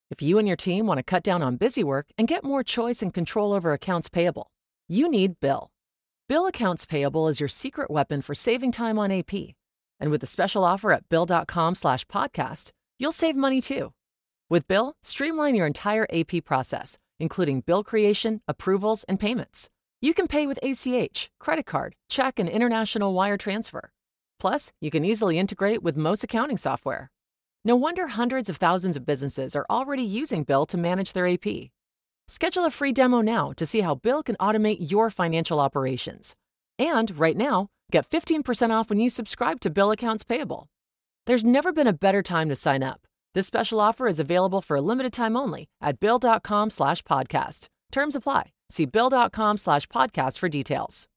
If you and your team want to cut down on busy work and get more choice and control over accounts payable, you need Bill. Bill Accounts Payable is your secret weapon for saving time on AP. And with the special offer at Bill.com/podcast, you'll save money too. With Bill, streamline your entire AP process, including bill creation, approvals, and payments. You can pay with ACH, credit card, check, and international wire transfer. Plus, you can easily integrate with most accounting software. No wonder hundreds of thousands of businesses are already using Bill to manage their AP. Schedule a free demo now to see how Bill can automate your financial operations. And right now, get 15% off when you subscribe to Bill Accounts Payable. There's never been a better time to sign up. This special offer is available for a limited time only at Bill.com/podcast. Terms apply. See Bill.com/podcast for details.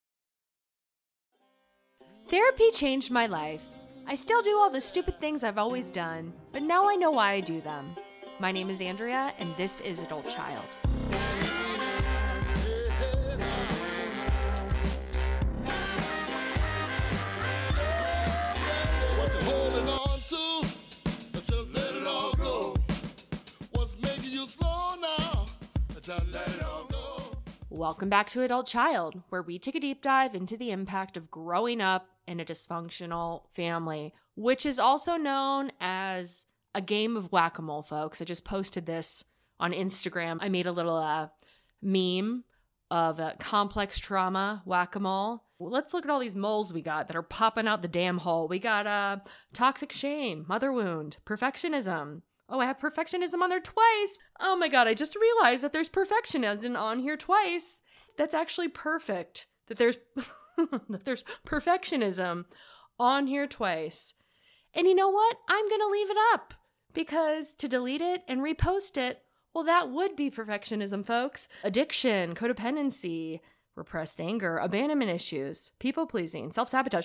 Therapy changed my life. I still do all the stupid things I've always done, but now I know why I do them. My name is Andrea, and this is Adult Child. What you holding on to? Just let it all go. What's making you slow now? Just let it all go. Welcome back to Adult Child, where we take a deep dive into the impact of growing up in a dysfunctional family, which is also known as a game of whack-a-mole, folks. I just posted this on Instagram. I made a little meme of complex trauma whack-a-mole. Well, let's look at all these moles we got that are popping out the damn hole. We got toxic shame, mother wound, perfectionism. Oh, I have perfectionism on there twice. Oh my God, I just realized that there's perfectionism on here twice. That's actually perfect that there's that there's perfectionism on here twice. And you know what? I'm going to leave it up because to delete it and repost it, well, that would be perfectionism, folks. Addiction, codependency, repressed anger, abandonment issues, people-pleasing, self-sabotage.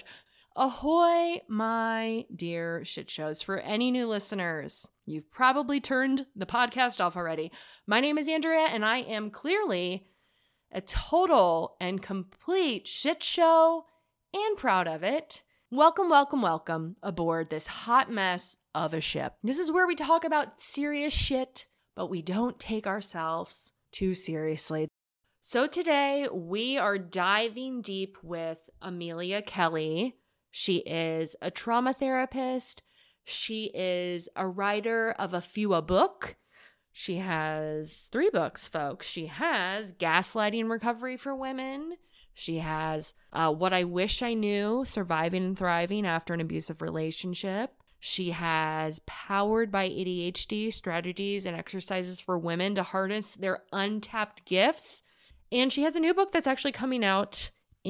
Ahoy, my dear shit shows. For any new listeners, you've probably turned the podcast off already. My name is Andrea, and I am clearly a total and complete shit show and proud of it. Welcome, welcome, welcome aboard this hot mess of a ship. This is where we talk about serious shit, but we don't take ourselves too seriously. So today we are diving deep with Amelia Kelly. She is a trauma therapist. She is a writer of a book. She has 3 books, folks. She has Gaslighting Recovery for Women. She has What I Wish I Knew, Surviving and Thriving After an Abusive Relationship. She has Powered by ADHD, Strategies and Exercises for Women to Harness Their Untapped Gifts. And she has a new book that's actually coming out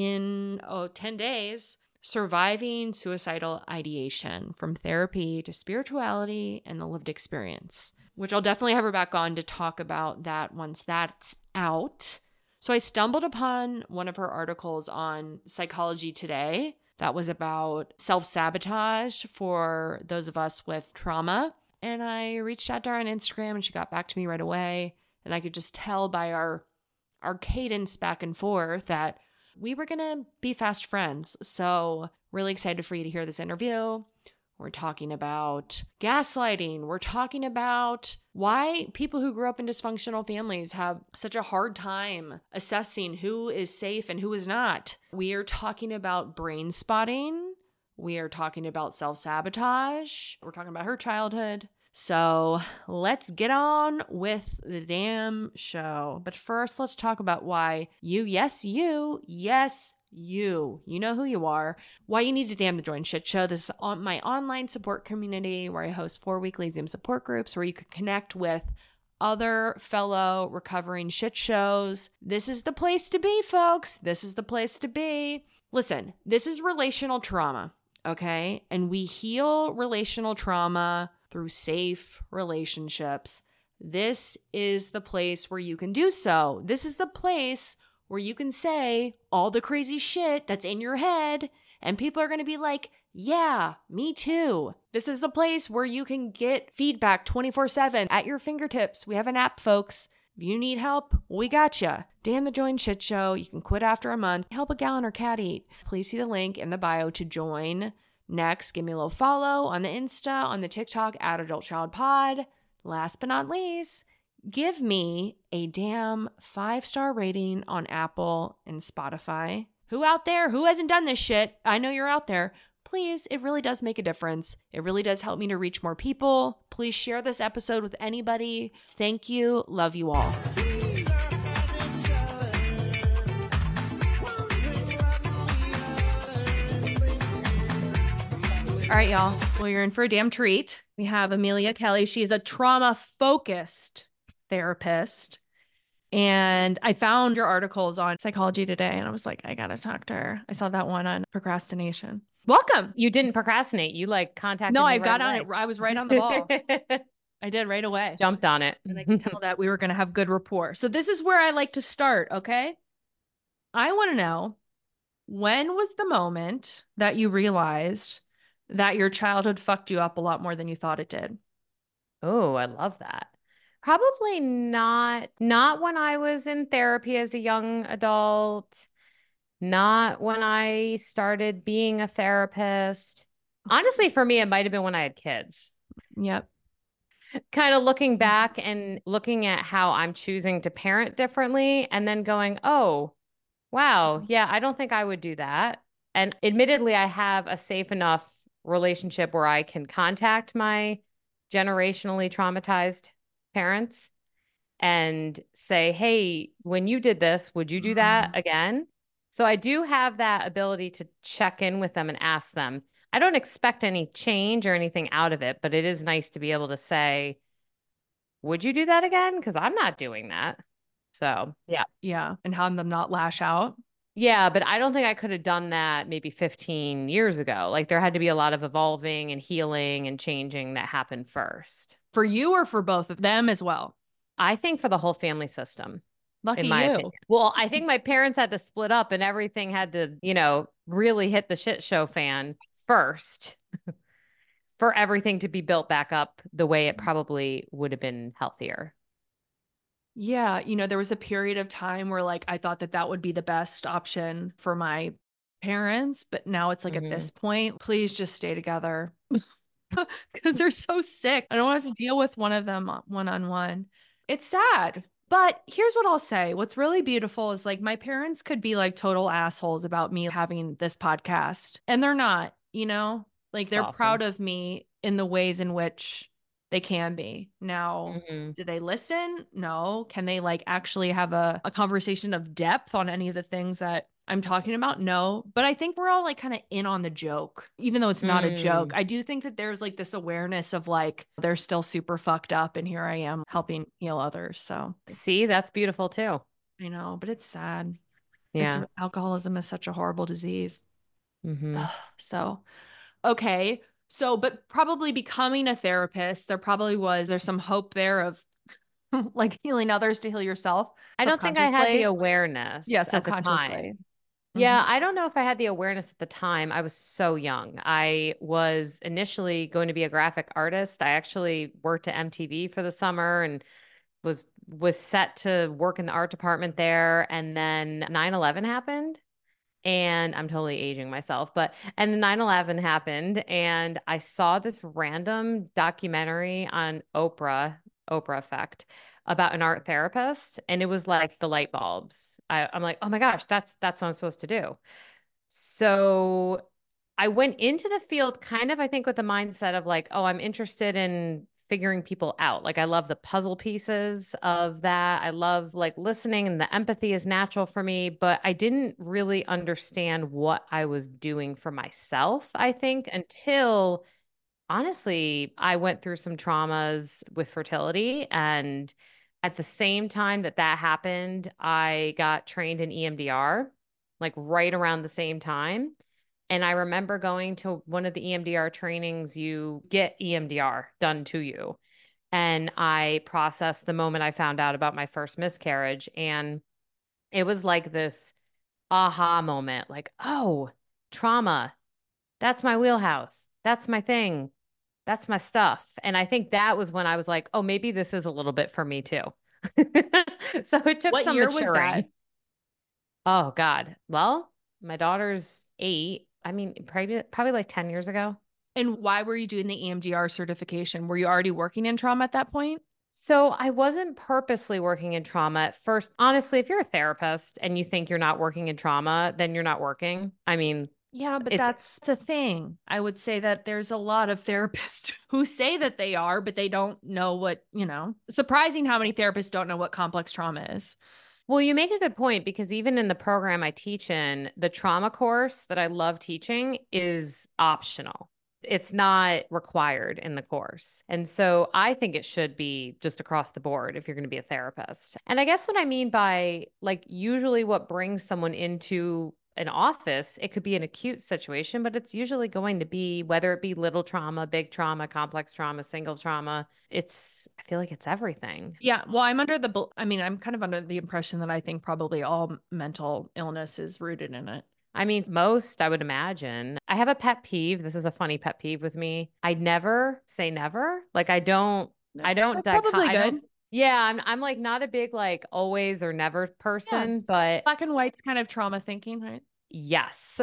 in 10 days, Surviving Suicidal Ideation, From Therapy to Spirituality and the Lived Experience, which I'll definitely have her back on to talk about that once that's out. So I stumbled upon one of her articles on Psychology Today that was about self-sabotage for those of us with trauma. And I reached out to her on Instagram and she got back to me right away. And I could just tell by our cadence back and forth that we were going to be fast friends. So really excited for you to hear this interview. We're talking about gaslighting. We're talking about why people who grew up in dysfunctional families have such a hard time assessing who is safe and who is not. We are talking about brain spotting. We are talking about self-sabotage. We're talking about her childhood. So let's get on with the damn show. But first, let's talk about why you know who you are, why you need to damn the join shit show. This is on my online support community where I host 4 weekly Zoom support groups where you can connect with other fellow recovering shit shows. This is the place to be, folks. This is the place to be. Listen, this is relational trauma, okay? And we heal relational trauma through safe relationships. This is the place where you can do so. This is the place where you can say all the crazy shit that's in your head and people are going to be like, yeah, me too. This is the place where you can get feedback 24/7 at your fingertips. We have an app, folks. If you need help, we got you. Dan the Join Shit Show. You can quit after a month. Help a gallon or cat eat. Please see the link in the bio to join. Next, give me a little follow on the Insta, on the TikTok, @AdultChildPod. last but not least, give me a damn 5-star rating on Apple and Spotify. Who out there? Who hasn't done this shit? I know you're out there. Please, it really does make a difference. It really does help me to reach more people. Please share this episode with anybody. Thank you. Love you all. All right, y'all. Well, you're in for a damn treat. We have Amelia Kelly. She's a trauma-focused therapist. And I found your articles on Psychology Today, and I was like, I got to talk to her. I saw that one on procrastination. Welcome. You didn't procrastinate. You like contacted No, me I right got away. on it. I was right on the ball. I did right away. Jumped on it. And I could tell that we were going to have good rapport. So this is where I like to start, okay? I want to know, when was the moment that you realized that your childhood fucked you up a lot more than you thought it did? Oh, I love that. Probably not when I was in therapy as a young adult, not when I started being a therapist. Honestly, for me, it might have been when I had kids. Yep. Kind of looking back and looking at how I'm choosing to parent differently and then going, oh, wow, yeah, I don't think I would do that. And admittedly, I have a safe enough relationship where I can contact my generationally traumatized parents and say, hey, when you did this, would you do that again? So I do have that ability to check in with them and ask them. I don't expect any change or anything out of it, but it is nice to be able to say, would you do that again? Because I'm not doing that. So, yeah. Yeah. And have them not lash out. Yeah, but I don't think I could have done that maybe 15 years ago. Like there had to be a lot of evolving and healing and changing that happened first. For you or for both of them as well? I think for the whole family system. Lucky in my you. opinion. Well, I think my parents had to split up and everything had to, really hit the shit show fan first for everything to be built back up the way it probably would have been healthier. Yeah. There was a period of time where like I thought that would be the best option for my parents. But now it's like at this point, please just stay together because they're so sick. I don't have to deal with one of them one-on-one. It's sad. But here's what I'll say. What's really beautiful is like my parents could be like total assholes about me having this podcast. And they're not, like they're Awesome. proud of me in the ways in which they can be. Now, do they listen? No. Can they like actually have a conversation of depth on any of the things that I'm talking about? No. But I think we're all like kind of in on the joke, even though it's not a joke. I do think that there's like this awareness of like, they're still super fucked up. And here I am helping heal others. So see, that's beautiful too. I know, but it's sad. Yeah. Alcoholism is such a horrible disease. So, okay. So, but probably becoming a therapist, there's some hope there of like healing others to heal yourself. I don't think I had the awareness. Yeah, at the subconsciously. time. Yeah, I don't know if I had the awareness at the time. I was so young. I was initially going to be a graphic artist. I actually worked at MTV for the summer and was set to work in the art department there. And then 9/11 happened. And I'm totally aging myself, and 9/11 happened and I saw this random documentary on Oprah Effect about an art therapist. And it was like the light bulbs. I'm like, oh my gosh, that's what I'm supposed to do. So I went into the field kind of, I think, with the mindset of like, oh, I'm interested in figuring people out. Like I love the puzzle pieces of that. I love like listening and the empathy is natural for me, but I didn't really understand what I was doing for myself, I think, until honestly, I went through some traumas with fertility. And at the same time that happened, I got trained in EMDR, like right around the same time. And I remember going to one of the EMDR trainings, you get EMDR done to you. And I processed the moment I found out about my first miscarriage. And it was like this aha moment, like, oh, trauma, that's my wheelhouse. That's my thing. That's my stuff. And I think that was when I was like, oh, maybe this is a little bit for me too. So it took some maturing. Was that? Oh God. Well, my daughter's 8. I mean, probably like 10 years ago. And why were you doing the EMDR certification? Were you already working in trauma at that point? So I wasn't purposely working in trauma at first. Honestly, if you're a therapist and you think you're not working in trauma, then you're not working. I mean, Yeah, but it's that's the thing. I would say that there's a lot of therapists who say that they are, but they don't know what, surprising how many therapists don't know what complex trauma is. well, you make a good point because even in the program I teach in, the trauma course that I love teaching is optional. It's not required in the course. And so I think it should be just across the board if you're going to be a therapist. And I guess what I mean by like usually what brings someone into an office, it could be an acute situation, but it's usually going to be whether it be little trauma, big trauma, complex trauma, single trauma. I feel like it's everything. Yeah, well, I'm kind of under the impression that I think probably all mental illness is rooted in it. I mean, most I would imagine. I have a pet peeve. This is a funny pet peeve with me. I never say never. Like I don't, That's probably I don't, good. yeah, I'm like not a big like always or never Yeah, person, but black and white's kind of trauma thinking, right? yes,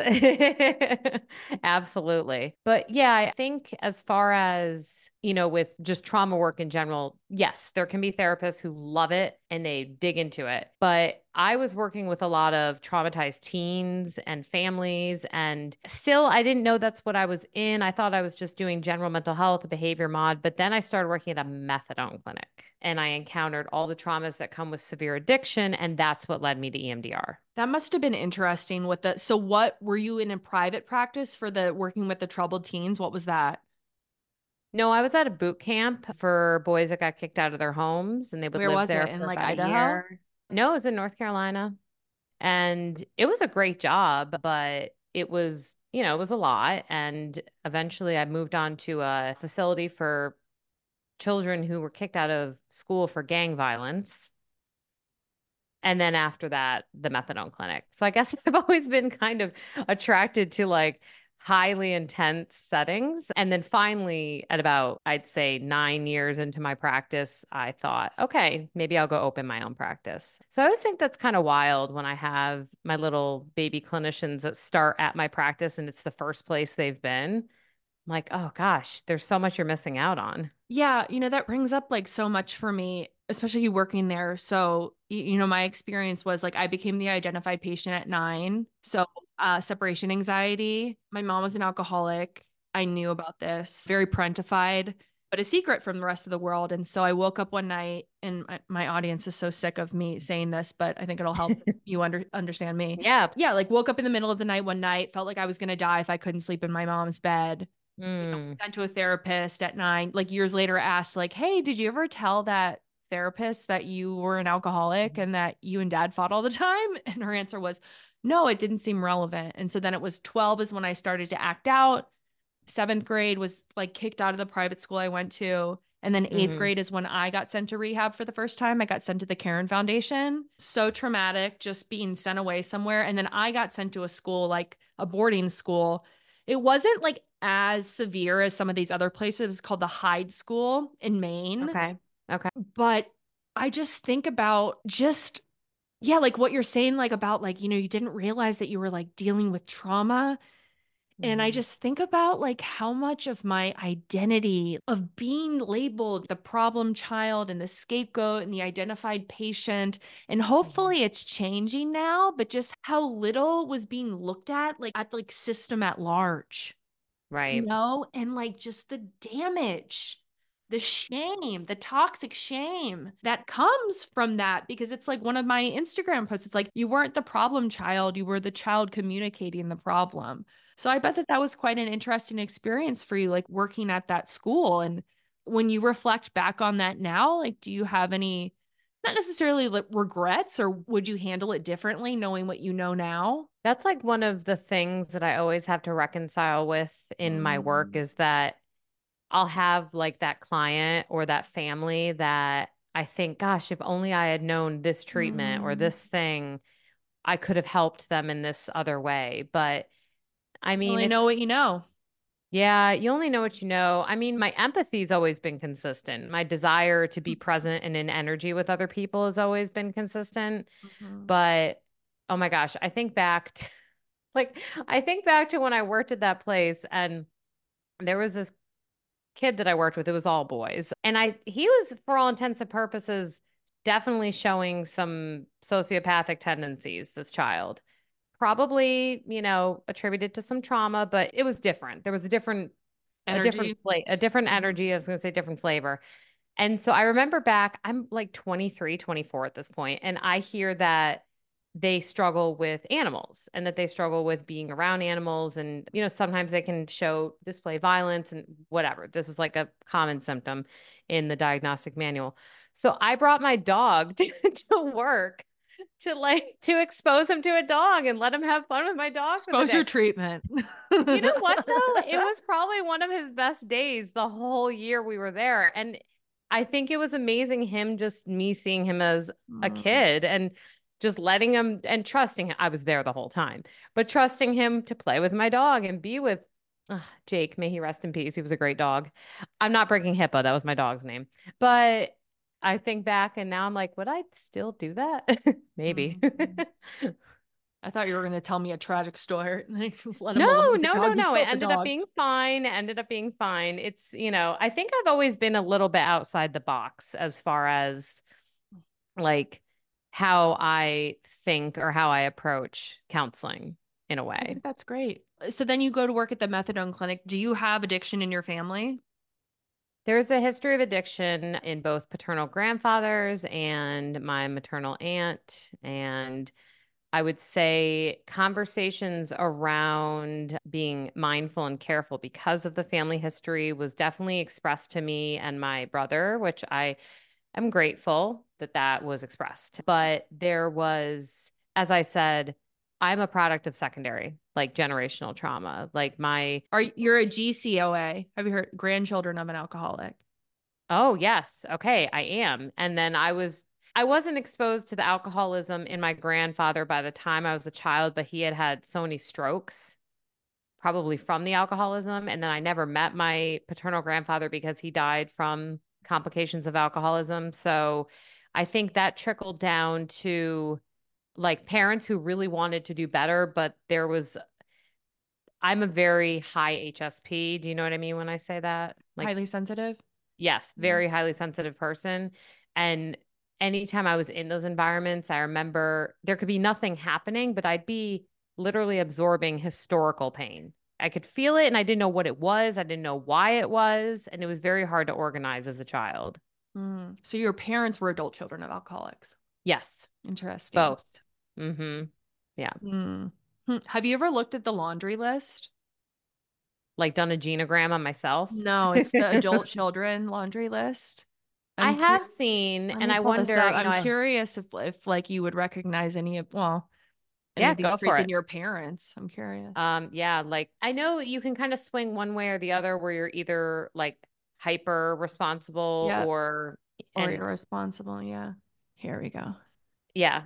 absolutely. But yeah, I think as far as, with just trauma work in general, yes, there can be therapists who love it and they dig into it. But I was working with a lot of traumatized teens and families, and still, I didn't know that's what I was in. I thought I was just doing general mental health, behavior mod. But then I started working at a methadone clinic and I encountered all the traumas that come with severe addiction. And that's what led me to EMDR. That must have been interesting so what were you in a private practice for the working with the troubled teens? What was that? No, I was at a boot camp for boys that got kicked out of their homes and they would Where live was there it? In for like about a Idaho? year. No, it was in North Carolina. And it was a great job, but it was a lot. And eventually I moved on to a facility for children who were kicked out of school for gang violence. And then after that, the methadone clinic. So I guess I've always been kind of attracted to like highly intense settings. And then finally, at about, I'd say 9 years into my practice, I thought, okay, maybe I'll go open my own practice. So I always think that's kind of wild when I have my little baby clinicians that start at my practice and it's the first place they've been. I'm like, oh gosh, there's so much you're missing out on. Yeah, that brings up like so much for me, especially you working there. So, my experience was like I became the identified patient at 9. So, separation anxiety. My mom was an alcoholic. I knew about this, very parentified, but a secret from the rest of the world. And so I woke up one night, and my audience is so sick of me saying this, but I think it'll help you understand me. Yeah. Yeah, like woke up in the middle of the night one night, felt like I was going to die if I couldn't sleep in my mom's bed, Mm. sent to a therapist at 9, like years later asked like, hey, did you ever tell that therapist that you were an alcoholic and that you and dad fought all the time? And her answer was, no, it didn't seem relevant. And so then it was 12 is when I started to act out. 7th grade was like kicked out of the private school I went to. And then 8th Mhm. grade is when I got sent to rehab for the first time. I got sent to the Karen Foundation. So traumatic, just being sent away somewhere. And then I got sent to a school, like a boarding school. It wasn't like as severe as some of these other places. It was called the Hyde School in Maine. Okay. Okay. But I just think about yeah, like what you're saying, like about like, you didn't realize that you were like dealing with trauma. And I Mhm. just think about like how much of my identity of being labeled the problem child and the scapegoat and the identified patient, and Mhm. hopefully it's changing now, but just how little was being looked at like system at large, Right. and like just the damage, the shame, the toxic shame that comes from that, because it's like one of my Instagram posts. It's like, you weren't the problem child, you were the child communicating the problem. So I bet that that was quite an interesting experience for you, like working at that school. And when you reflect back on that now, like, do you have any, not necessarily like regrets, or would you handle it differently knowing what you know now? That's like one of the things that I always have to reconcile with in my work Mm. is that I'll have like that client or that family that I think, gosh, if only I had known this treatment or Mm. this thing, I could have helped them in this other way. But I You mean, only know what you know. yeah, you only know what you know. I mean, my empathy's always been consistent. My desire to be present and in energy with other people has always been consistent. Mhm. But oh my gosh, I think back to like I think back to when I worked at that place and there was this kid that I worked with. It was all boys. And he was, for all intents and purposes, definitely showing some sociopathic tendencies, this child. Probably, attributed to some trauma, but it was different. There was Energy. a different Mhm. energy. I was going to say different flavor. And so I remember back, I'm like 23, 24 at this point, and I hear that they struggle with animals and that they struggle with being around animals. And, sometimes they can display violence and whatever. This is like a common symptom in the diagnostic manual. So I brought my dog to work to expose him to a dog and let him have fun with my dog for the Exposure day. treatment. You know what though? It was probably one of his best days the whole year we were there. And I think it was amazing me seeing him as a Mm. kid and just letting him and trusting him. I was there the whole time, but trusting him to play with my dog and be with Jake. May he rest in peace. He was a great dog. I'm not breaking HIPAA. That was my dog's name. But I think back and now I'm like, would I still do that? Maybe. Mhm. I thought you were going to tell me a tragic story. Let him No, alone with the no, no, dog. You no. It killed the ended up dog. being fine. Ended up being fine. It's, I think I've always been a little bit outside the box as far as like how I think or how I approach counseling in a I way. think that's great. So then you go to work at the methadone clinic. Do you have addiction in your family? There's a history of addiction in both paternal grandfathers and my maternal aunt. And I would say conversations around being mindful and careful because of the family history was definitely expressed to me and my brother, which I am grateful that that was expressed. But there was, as I said, I'm a product of secondary, like generational trauma. Like You're a GCOA? Have you heard grandchildren of an alcoholic? oh, yes. Okay, I am. And then I wasn't exposed to the alcoholism in my grandfather by the time I was a child, but he had had so many strokes, probably from the alcoholism. And then I never met my paternal grandfather because he died from complications of alcoholism. So I think that trickled down to like parents who really wanted to do better, but I'm a very high HSP. Do you know what I mean when I say that? Like, Highly sensitive? yes, Yeah. very highly sensitive person. And anytime I was in those environments, I remember there could be nothing happening, but I'd be literally absorbing historical pain. I could feel it and I didn't know what it was. I didn't know why it was. And it was very hard to organize as a child. So your parents were adult children of alcoholics. Yes, Interesting. both. Mm-hmm. Yeah. Mm. Have you ever looked at the laundry list? Like done a genogram on myself. No, it's the adult children laundry list. I I'm have curious. seen, Let and me I pull this wonder, up. I'm curious if like you would recognize any yeah, of these go for traits in it. your parents. I'm curious. Yeah, like I know you can kind of swing one way or the other where you're either like hyper responsible Yep. Or and irresponsible. Yeah. Here we go. yeah.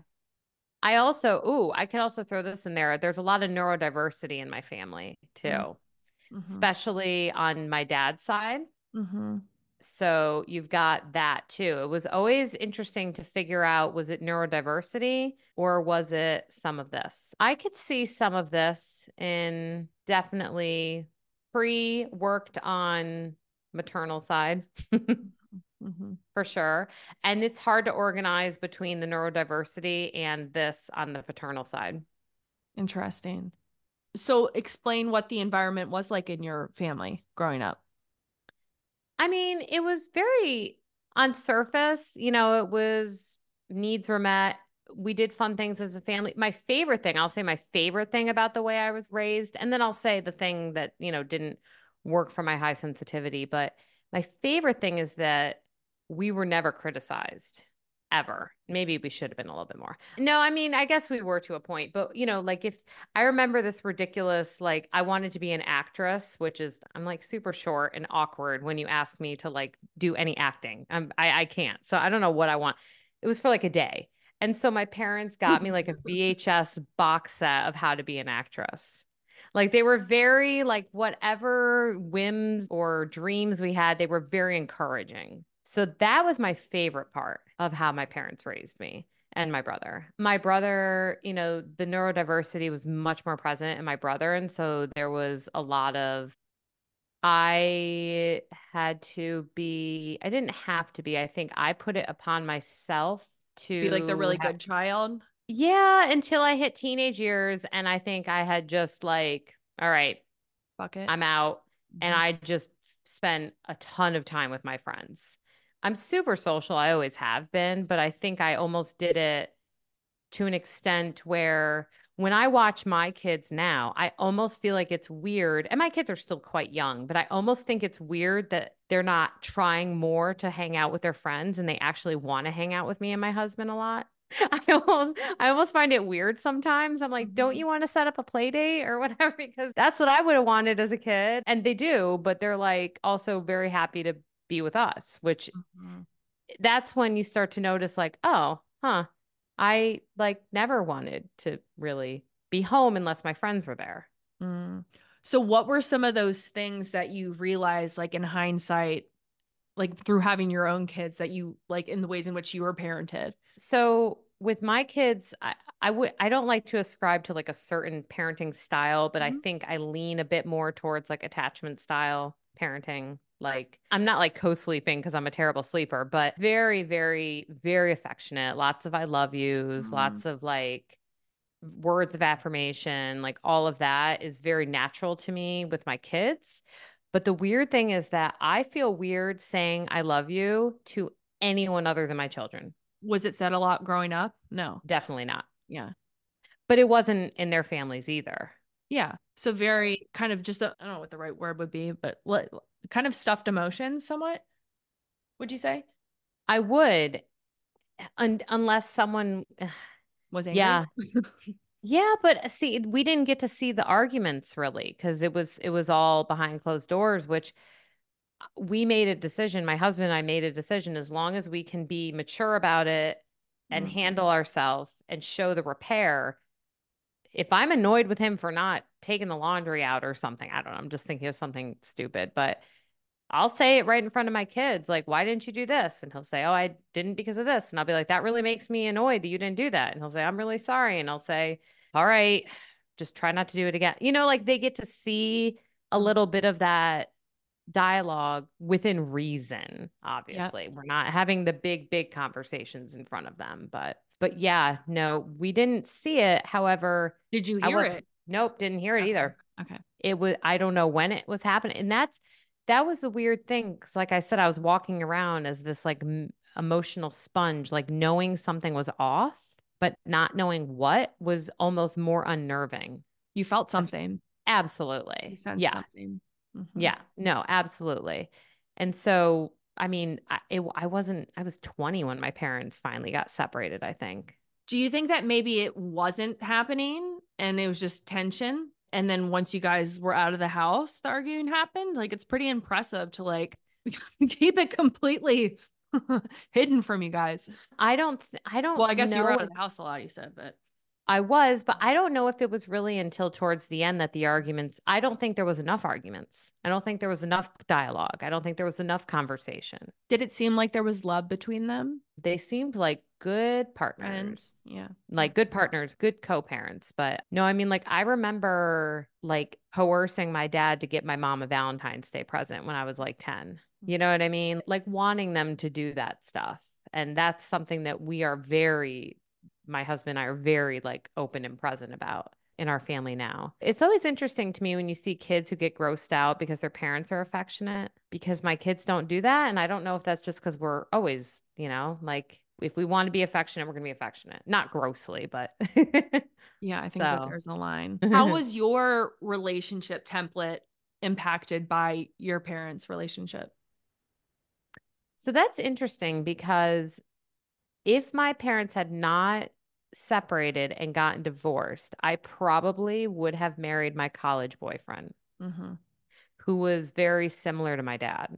I could also throw this in there. There's a lot of neurodiversity in my family too, Mm-hmm. especially on my dad's side. Mm-hmm. So you've got that too. It was always interesting to figure out, was it neurodiversity or was it some of this? I could see some of this in definitely pre-worked on maternal side Mm-hmm. for sure. And it's hard to organize between the neurodiversity and this on the paternal side. Interesting. So explain what the environment was like in your family growing up. I mean, it was very on surface, it was needs were met. We did fun things as a family. I'll say my favorite thing about the way I was raised, and then I'll say the thing that, didn't work for my high sensitivity. But my favorite thing is that we were never criticized ever. Maybe we should have been a little bit more. No, I mean, I guess we were to a point, but like if I remember this ridiculous, like I wanted to be an actress, which is I'm like super short and awkward when you ask me to like do any acting. I can't. So I don't know what I want. It was for like a day. And so my parents got me like a VHS box set of how to be an actress. Like they were very like whatever whims or dreams we had, they were very encouraging. So that was my favorite part of how my parents raised me and my brother. My brother, the neurodiversity was much more present in my brother. And so there was a lot of I didn't have to be. I think I put it upon myself Be like the to really good child. yeah, until I hit teenage years. And I think I had just like, all right, Fuck it. I'm out. And Mhm. I just spent a ton of time with my friends. I'm super social. I always have been, but I think I almost did it to an extent where when I watch my kids now, I almost feel like it's weird. And my kids are still quite young, but I almost think it's weird that they're not trying more to hang out with their friends and they actually want to hang out with me and my husband a lot. I almost find it weird sometimes. I'm like, don't you want to set up a play date or whatever? Because that's what I would have wanted as a kid. And they do, but they're like also very happy to be with us, which Mhm. that's when you start to notice like, oh, huh, I like never wanted to really be home unless my friends were there. Mm. So what were some of those things that you realized like in hindsight, like through having your own kids that you like in the ways in which you were parented? So with my kids, I don't like to ascribe to like a certain parenting style, but I Mhm. think I lean a bit more towards like attachment style parenting. Like I'm not like co-sleeping because I'm a terrible sleeper, but very, very, very affectionate. Lots of I love yous, Mm. lots of like words of affirmation, like all of that is very natural to me with my kids. But the weird thing is that I feel weird saying I love you to anyone other than my children. Was it said a lot growing up? No. Definitely not. Yeah. But it wasn't in their families either. Yeah. So very kind of just I don't know what the right word would be, but kind of stuffed emotions somewhat, would you say? I would, unless someone, Was angry? yeah. Yeah, but see, we didn't get to see the arguments really because it was all behind closed doors, which we made a decision. My husband and I made a decision as long as we can be mature about it and Mhm. handle ourselves and show the repair. If I'm annoyed with him for not taking the laundry out or something, I don't know, I'm just thinking of something stupid, but I'll say it right in front of my kids, like, why didn't you do this? And he'll say, oh, I didn't because of this. And I'll be like, that really makes me annoyed that you didn't do that. And he'll say, I'm really sorry. And I'll say, all right, just try not to do it again. Like they get to see a little bit of that dialogue within reason, Yeah. obviously. We're not having the big conversations in front of them, but yeah, no, we didn't see it. However, Did you I hear was it? nope, didn't hear it Okay. either. Okay. It was I don't know when it was happening. And that was the weird thing cuz like I said I was walking around as this like emotional sponge, like knowing something was off, but not knowing what was almost more unnerving. You felt As- something. You Absolutely. sensed Yeah. something. Hmm. Yeah, no, absolutely. And so, I mean, I was 20 when my parents finally got separated, I think. Do you think that maybe it wasn't happening and it was just tension? And then once you guys were out of the house, the arguing happened? Like it's pretty impressive to like keep it completely hidden from you guys. I Well, don't I guess you were know out of if the house a lot, you said, but I was, but I don't know if it was really until towards the end that the arguments, I don't think there was enough arguments. I don't think there was enough dialogue. I don't think there was enough conversation. did it seem like there was love between them? They seemed like good partners. Friends? Yeah. Like good partners, good co-parents. But no, I mean, like I remember like coercing my dad to get my mom a Valentine's Day present when I was like 10. You know what I mean? Like wanting them to do that stuff. And that's something that my husband and I are very like open and present about in our family now. It's always interesting to me when you see kids who get grossed out because their parents are affectionate, because my kids don't do that. And I don't know if that's just because we're always, like if we want to be affectionate, we're going to be affectionate. Not grossly, but Yeah, I think that so. there's a line. How was your relationship template impacted by your parents' relationship? So that's interesting because if my parents had not separated and gotten divorced, I probably would have married my college boyfriend, Mm-hmm. who was very similar to my dad.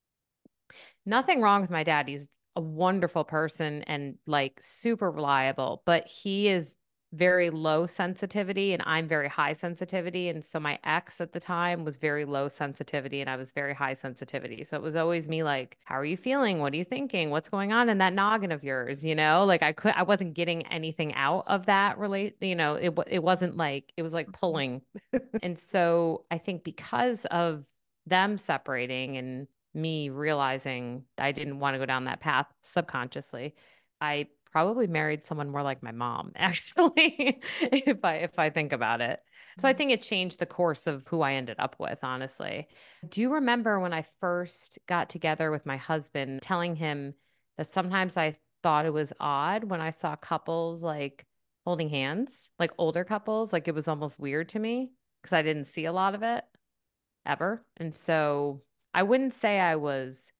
Nothing wrong with my dad. He's a wonderful person and like super reliable, but he is very low sensitivity and I'm very high sensitivity. And so my ex at the time was very low sensitivity and I was very high sensitivity. So it was always me like, how are you feeling? What are you thinking? What's going on in that noggin of yours? Like I wasn't getting anything out of that it wasn't like, it was like pulling. And so I think because of them separating and me realizing I didn't want to go down that path subconsciously, I probably married someone more like my mom, actually, if I think about it. So I think it changed the course of who I ended up with, honestly. Do you remember when I first got together with my husband, telling him that sometimes I thought it was odd when I saw couples like holding hands, like older couples, like it was almost weird to me because I didn't see a lot of it ever. And so I wouldn't say I was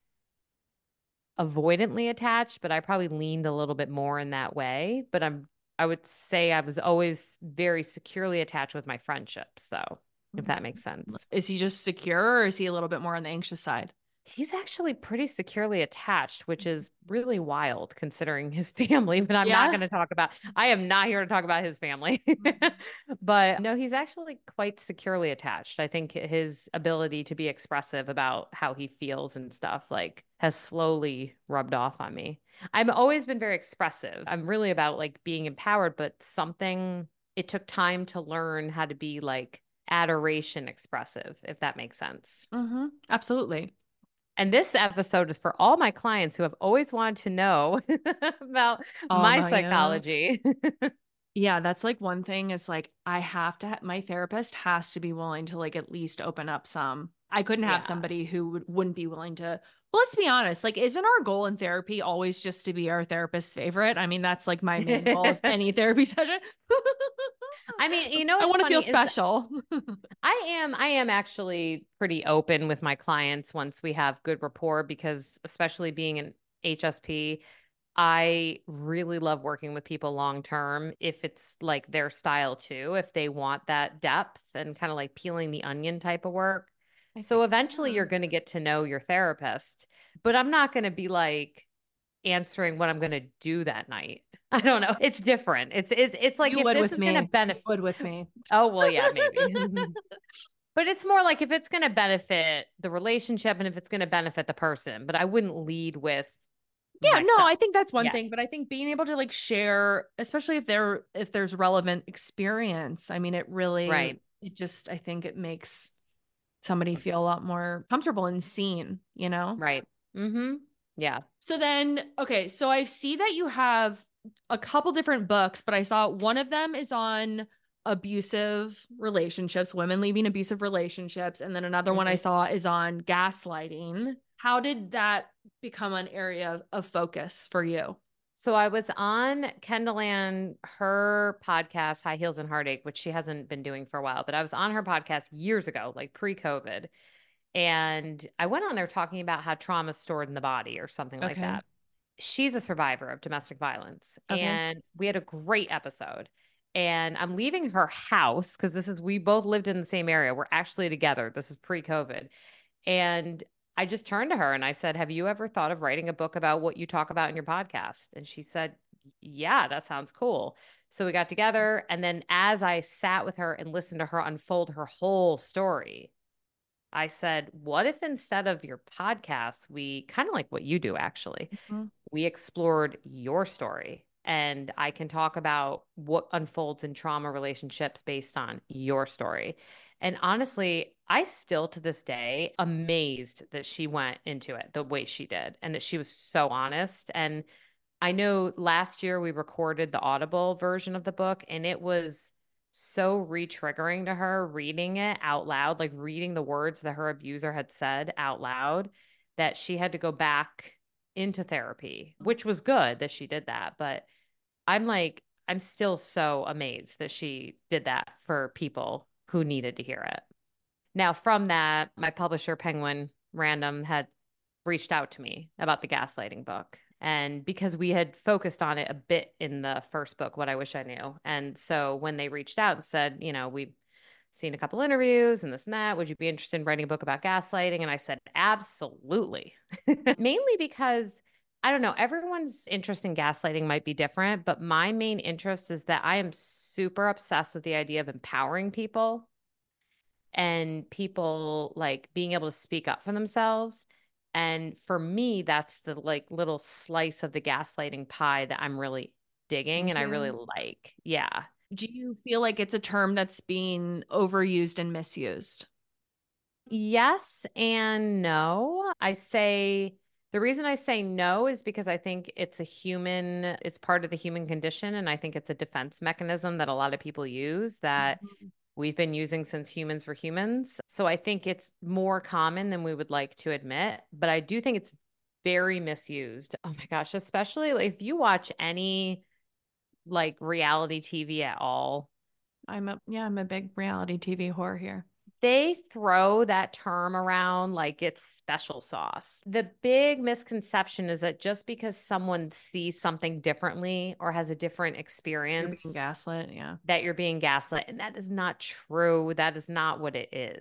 avoidantly attached, but I probably leaned a little bit more in that way. But I would say I was always very securely attached with my friendships, though, if that makes sense. Is he just secure or is he a little bit more on the anxious side? He's actually pretty securely attached, which is really wild considering his family, but I'm not Yeah. going to talk about, I am not here to talk about his family. But no, he's actually quite securely attached. I think his ability to be expressive about how he feels and stuff like has slowly rubbed off on me. I've always been very expressive. I'm really about like being empowered, but it took time to learn how to be like adoration expressive, if that makes sense. Absolutely. And this episode is for all my clients who have always wanted to know about All my about you. psychology. Yeah, that's like one thing is like I have to my therapist has to be willing to like at least open up some. I couldn't have Yeah. somebody who wouldn't be willing to. Well, let's be honest, like isn't our goal in therapy always just to be our therapist's favorite? I mean, that's like my main goal of any therapy session. I mean, you know, I what's want to feel funny is special. I am actually pretty open with my clients once we have good rapport because especially being an HSP, I really love working with people long term if it's like their style too, if they want that depth and kind of like peeling the onion type of work. So eventually you're going to get to know your therapist, but I'm not going to be like answering what I'm going to do that night. I don't know. It's different. It's like You if would this with is going to me. benefit. You would with me. Oh, well, yeah, maybe. But it's more like if it's going to benefit the relationship and if it's going to benefit the person, but I wouldn't lead with Yeah, no, myself. I think that's one Yeah. thing, but I think being able to like share, especially if there's relevant experience, I mean, Right. it just I think it makes somebody feel a lot more comfortable and seen, you know? Right. Mm-hmm. Yeah. So then, okay, so I see that you have a couple different books, but I saw one of them is on abusive relationships, women leaving abusive relationships, and then another one I Mhm. saw is on gaslighting. How did that become an area of focus for you? So I was on Kendall Ann, her podcast, High Heels and Heartache, which she hasn't been doing for a while, but I was on her podcast years ago, like pre-COVID. And I went on there talking about how trauma is stored in the body or something like Okay. that. She's a survivor of domestic violence. Okay. And we had a great episode. And I'm leaving her house because we both lived in the same area. We're actually together. This is pre-COVID. And I just turned to her and I said, have you ever thought of writing a book about what you talk about in your podcast? And she said, yeah, that sounds cool. So we got together. And then as I sat with her and listened to her unfold her whole story, I said, what if instead of your podcast, we kind of like what you do, actually, Mhm. we explored your story and I can talk about what unfolds in trauma relationships based on your story. And honestly, I still to this day amazed that she went into it the way she did and that she was so honest. And I know last year we recorded the Audible version of the book and it was so re-triggering to her reading it out loud, like reading the words that her abuser had said out loud, that she had to go back into therapy, which was good that she did that. But I'm still so amazed that she did that for people who needed to hear it. Now, from that, my publisher, Penguin Random, had reached out to me about the gaslighting book. And because we had focused on it a bit in the first book, What I Wish I Knew. And so when they reached out and said, we've seen a couple interviews and this and that, would you be interested in writing a book about gaslighting? And I said, absolutely. Mainly because I don't know, everyone's interest in gaslighting might be different, but my main interest is that I am super obsessed with the idea of empowering people and people like being able to speak up for themselves. And for me, that's the like little slice of the gaslighting pie that I'm really digging and I really Into. like. Yeah. Do you feel like it's a term that's being overused and misused? Yes and no. The reason I say no is because I think it's part of the human condition. And I think it's a defense mechanism that a lot of people use that Mhm. we've been using since humans were humans. So I think it's more common than we would like to admit, but I do think it's very misused. Oh my gosh, especially if you watch any like reality TV at all, I'm a big reality TV whore here. they throw that term around like it's special sauce. The big misconception is that just because someone sees something differently or has a different You're being experience, gaslit, yeah. that you're being gaslit. And that is not true. That is not what it is.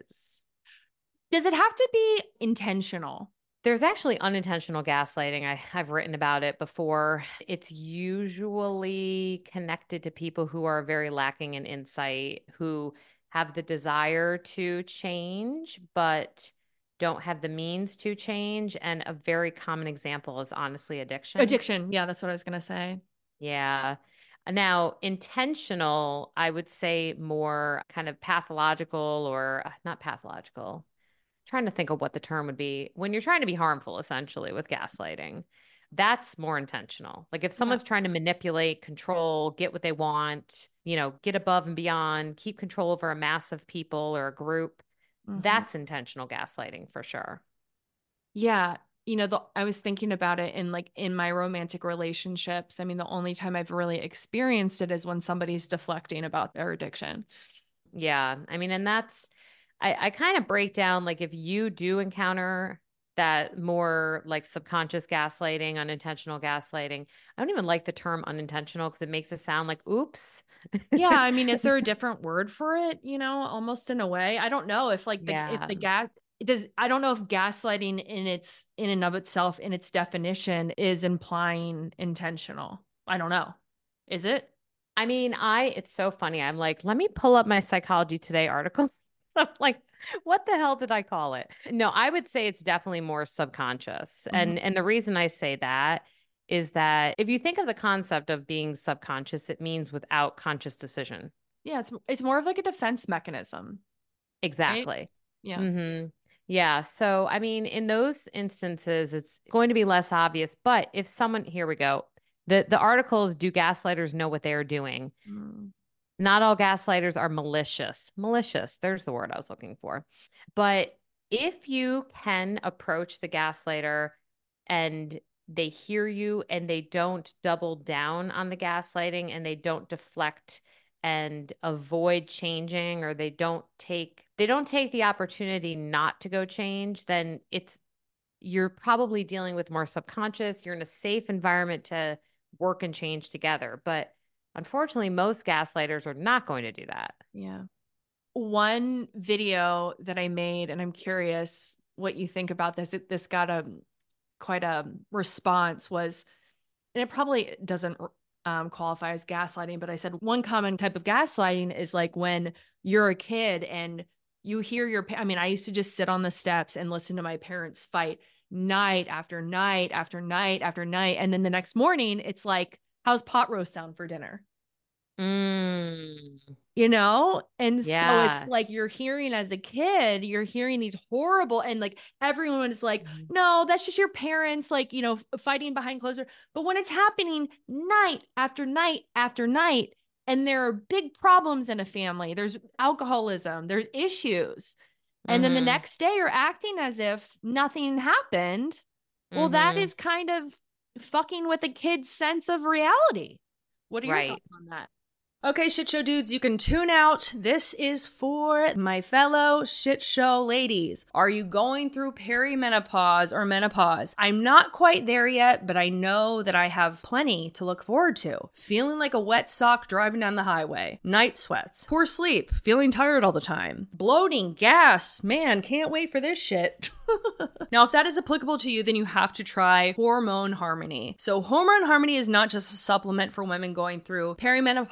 Does it have to be intentional? There's actually unintentional gaslighting. I've written about it before. It's usually connected to people who are very lacking in insight, who have the desire to change, but don't have the means to change. And a very common example is honestly addiction. Addiction. Yeah, that's what I was gonna say. Yeah. Now, intentional, I would say more kind of pathological or not pathological. Trying to think of what the term would be when you're trying to be harmful, essentially, with gaslighting. That's more intentional. Like if Yeah. someone's trying to manipulate, control, get what they want, get above and beyond, keep control over a mass of people or a group, Mhm. that's intentional gaslighting for sure. Yeah. I was thinking about it in my romantic relationships. I mean, the only time I've really experienced it is when somebody's deflecting about their addiction. Yeah. I mean, and I kind of break down like if you do encounter that more like subconscious gaslighting, unintentional gaslighting. I don't even like the term unintentional because it makes it sound like oops. Yeah, I mean, is there a different word for it, almost in a way? I don't know if like the Yeah. gas it does I don't know if gaslighting in and of itself in its definition is implying intentional. I don't know. Is it? I mean, it's so funny. I'm like, let me pull up my Psychology Today article. I'm like, what the hell did I call it? No, I would say it's definitely more subconscious. Mhm. And the reason I say that is that if you think of the concept of being subconscious, it means without conscious decision. Yeah, it's more of like a defense mechanism, right? Exactly. Yeah. Mm-hmm. Yeah. So, I mean, in those instances, it's going to be less obvious. But if someone, here we go. The article is, do gaslighters know what they are doing? Mm. Not all gaslighters are malicious. Malicious, there's the word I was looking for. But if you can approach the gaslighter and they hear you and they don't double down on the gaslighting and they don't deflect and avoid changing, or they don't take the opportunity not to go change, then you're probably dealing with more subconscious. You're in a safe environment to work and change together. But unfortunately, most gaslighters are not going to do that. Yeah. One video that I made, and I'm curious what you think about this. This got quite a response was, and it probably doesn't qualify as gaslighting, but I said one common type of gaslighting is like when you're a kid and you hear I mean, I used to just sit on the steps and listen to my parents fight night after night after night after night. And then the next morning, it's like, how's pot roast sound for dinner? Mm, And so it's yeah. like you're hearing as a kid, you're hearing these horrible, and like everyone is like, Mhm. no, that's just your parents, like, fighting behind closed doors. But when it's happening night after night after night, and there are big problems in a family, there's alcoholism, there's issues. And then the Mm-hmm. next day you're acting as if nothing happened. Well, that Mm-hmm. is kind of fucking with a kid's sense of reality. What are your Right. thoughts on that? Okay, shit show dudes, you can tune out. This is for my fellow shit show ladies. Are you going through perimenopause or menopause? I'm not quite there yet, but I know that I have plenty to look forward to. Feeling like a wet sock driving down the highway. Night sweats. Poor sleep. Feeling tired all the time. Bloating. Gas. Man, can't wait for this shit. Now, if that is applicable to you, then you have to try Hormone Harmony. So Hormone Harmony is not just a supplement for women going through perimenopause, menopause,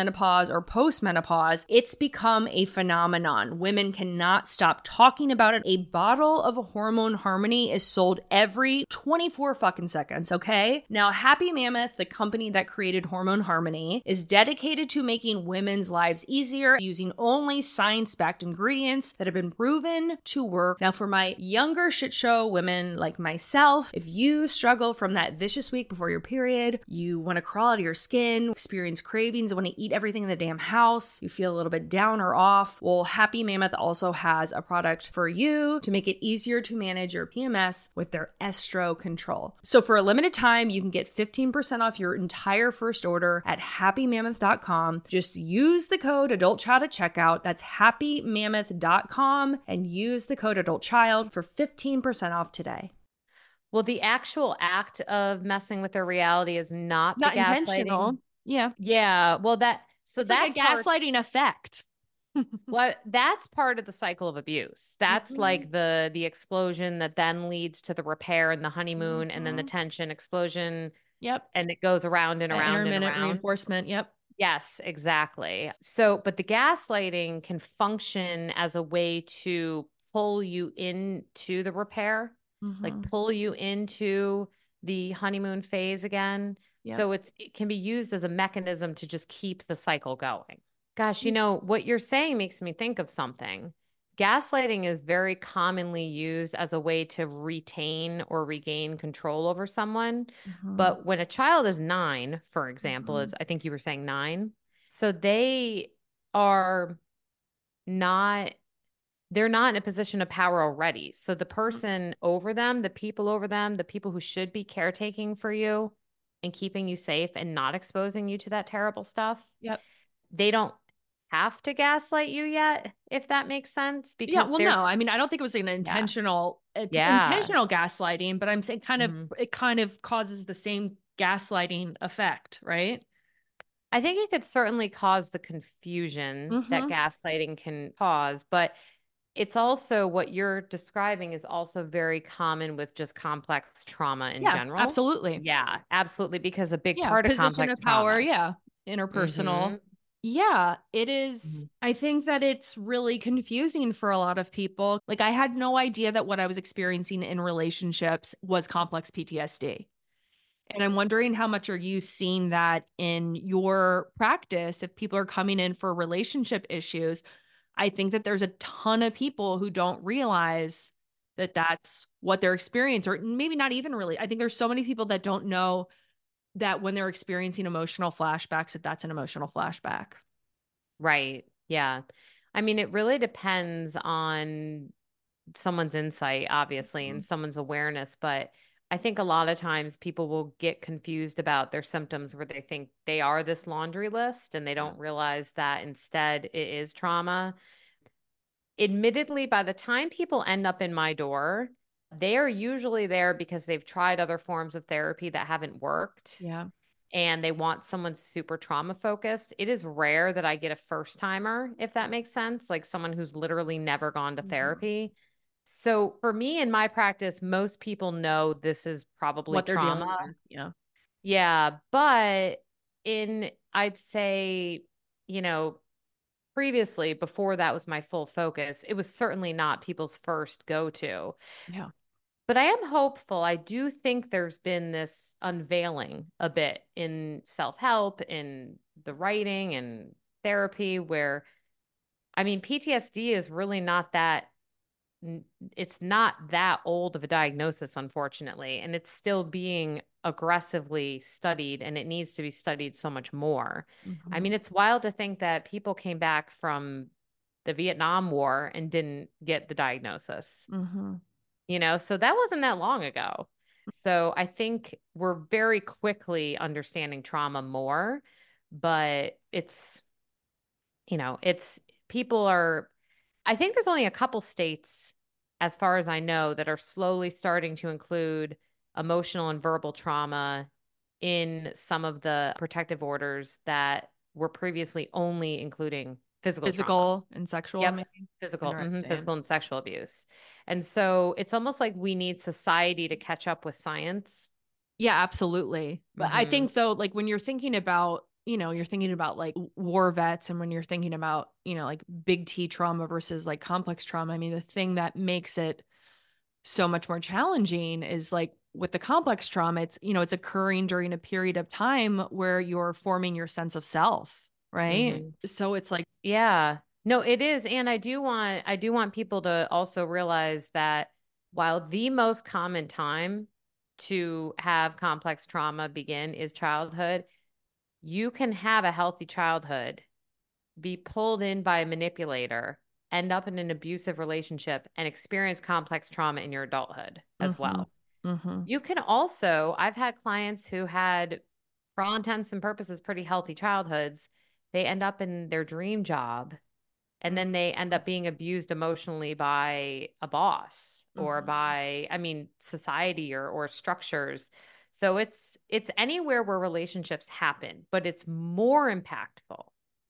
menopause or postmenopause, it's become a phenomenon. Women cannot stop talking about it. A bottle of Hormone Harmony is sold every 24 fucking seconds, okay? Now, Happy Mammoth, the company that created Hormone Harmony, is dedicated to making women's lives easier using only science-backed ingredients that have been proven to work. Now, for my younger shit show women like myself, if you struggle from that vicious week before your period, you want to crawl out of your skin, experience cravings, want to eat everything in the damn house, you feel a little bit down or off, well, Happy Mammoth also has a product for you to make it easier to manage your PMS with their Estro Control. So for a limited time, you can get 15% off your entire first order at happymammoth.com. Just use the code AdultChild at checkout. That's happymammoth.com and use the code AdultChild for 15% off today. Well, the actual act of messing with their reality is not the intentional. gaslighting. Yeah. Yeah. Well, It's like a gaslighting effect. Well, that's part of the cycle of abuse. That's like the explosion that then leads to the repair and the honeymoon and then the tension explosion. Yep. And it goes around and around and Intermittent around. reinforcement. Yep. Yes, exactly. So, but the gaslighting can function as a way to pull you into the repair, like pull you into the honeymoon phase again. Yep. So it can be used as a mechanism to just keep the cycle going. Gosh, you know, what you're saying makes me think of something. Gaslighting is very commonly used as a way to retain or regain control over someone. But when a child is 9, for example, I think you were saying 9. So they are not, they're not in a position of power already. So the person over them, the people over them, the people who should be caretaking for you and keeping you safe and not exposing you to that terrible stuff. Yep. They don't have to gaslight you yet, if that makes sense. Because yeah, well, no, I mean, I don't think it was an intentional intentional gaslighting, but I'm saying it kind of causes the same gaslighting effect, right? I think it could certainly cause the confusion that gaslighting can cause, but it's also what you're describing is also very common with just complex trauma in general. Absolutely. Yeah, absolutely. Because a big part of complex of power, trauma. Interpersonal. Yeah, it is. I think that it's really confusing for a lot of people. Like, I had no idea that what I was experiencing in relationships was complex PTSD. And I'm wondering how much are you seeing that in your practice if people are coming in for relationship issues? I think that there's a ton of people who don't realize that that's what they're experiencing, or maybe not even really. I think there's so many people that don't know that when they're experiencing emotional flashbacks, that that's an emotional flashback. Right. Yeah. I mean, it really depends on someone's insight, obviously, and someone's awareness. But I think a lot of times people will get confused about their symptoms where they think they are this laundry list and they don't realize that instead it is trauma. Admittedly, by the time people end up in my door, they are usually there because they've tried other forms of therapy that haven't worked. Yeah. And they want someone super trauma focused. It is rare that I get a first timer, if that makes sense, like someone who's literally never gone to therapy. So for me in my practice, most people know this is probably what they're trauma. dealing with. Yeah. Yeah. But I'd say, you know, previously, before that was my full focus, it was certainly not people's first go-to. Yeah. But I am hopeful. I do think there's been this unveiling a bit in self-help, in the writing and therapy where, I mean, PTSD is really not that, it's not that old of a diagnosis, unfortunately, and it's still being aggressively studied and it needs to be studied so much more. I mean, it's wild to think that people came back from the Vietnam War and didn't get the diagnosis. You know, so that wasn't that long ago. So I think we're very quickly understanding trauma more, but it's, you know, it's people are, I think there's only a couple states, as far as I know, that are slowly starting to include emotional and verbal trauma in some of the protective orders that were previously only including physical trauma. And sexual. Yep. Physical and sexual abuse. And so it's almost like we need society to catch up with science. Yeah, absolutely. But I think though, like when you're thinking about, you're thinking about like war vets, and when you're thinking about, like big T trauma versus like complex trauma, I mean, the thing that makes it so much more challenging is like with the complex trauma, it's occurring during a period of time where you're forming your sense of self, right? Mhm. So it's like, Yeah. No, it is. And I do want people to also realize that while the most common time to have complex trauma begin is childhood, you can have a healthy childhood, be pulled in by a manipulator, end up in an abusive relationship, and experience complex trauma in your adulthood as mm-hmm, well. mm-hmm. You can also, I've had clients who had, for all intents and purposes, pretty healthy childhoods. They end up in their dream job and then they end up being abused emotionally by a boss or by, I mean, society or structures. So it's anywhere where relationships happen, but it's more impactful,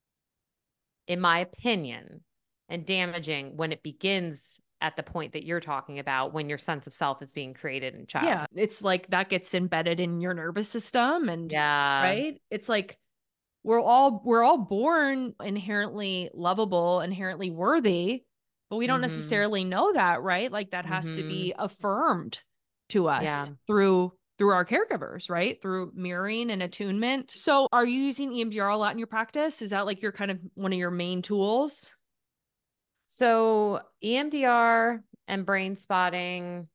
in my opinion, and damaging when it begins at the point that you're talking about, when your sense of self is being created in Yeah, childhood. it's like that gets embedded in your nervous system, and Yeah. right? It's like we're all born inherently lovable, inherently worthy, but we don't Mm-hmm. necessarily know that, right? Like that has to Mm-hmm. be affirmed to Yeah. us through our caregivers, right? Through mirroring and attunement. So, are you using EMDR a lot in your practice? Is that like your kind of one of your main tools? So EMDR and brain spotting,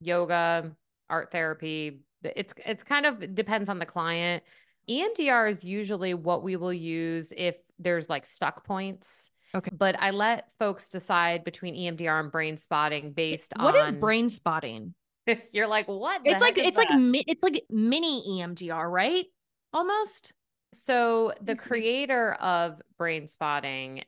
yoga, art therapy, it's kind of depends on the client. EMDR is usually what we will use if there's like stuck points. Okay. But I let folks decide between EMDR and brain spotting based What is on brain spotting? you're like, what the It's like heck is it's like that? it's like mini EMDR, right? Almost. So the Seems to be creator of brain spotting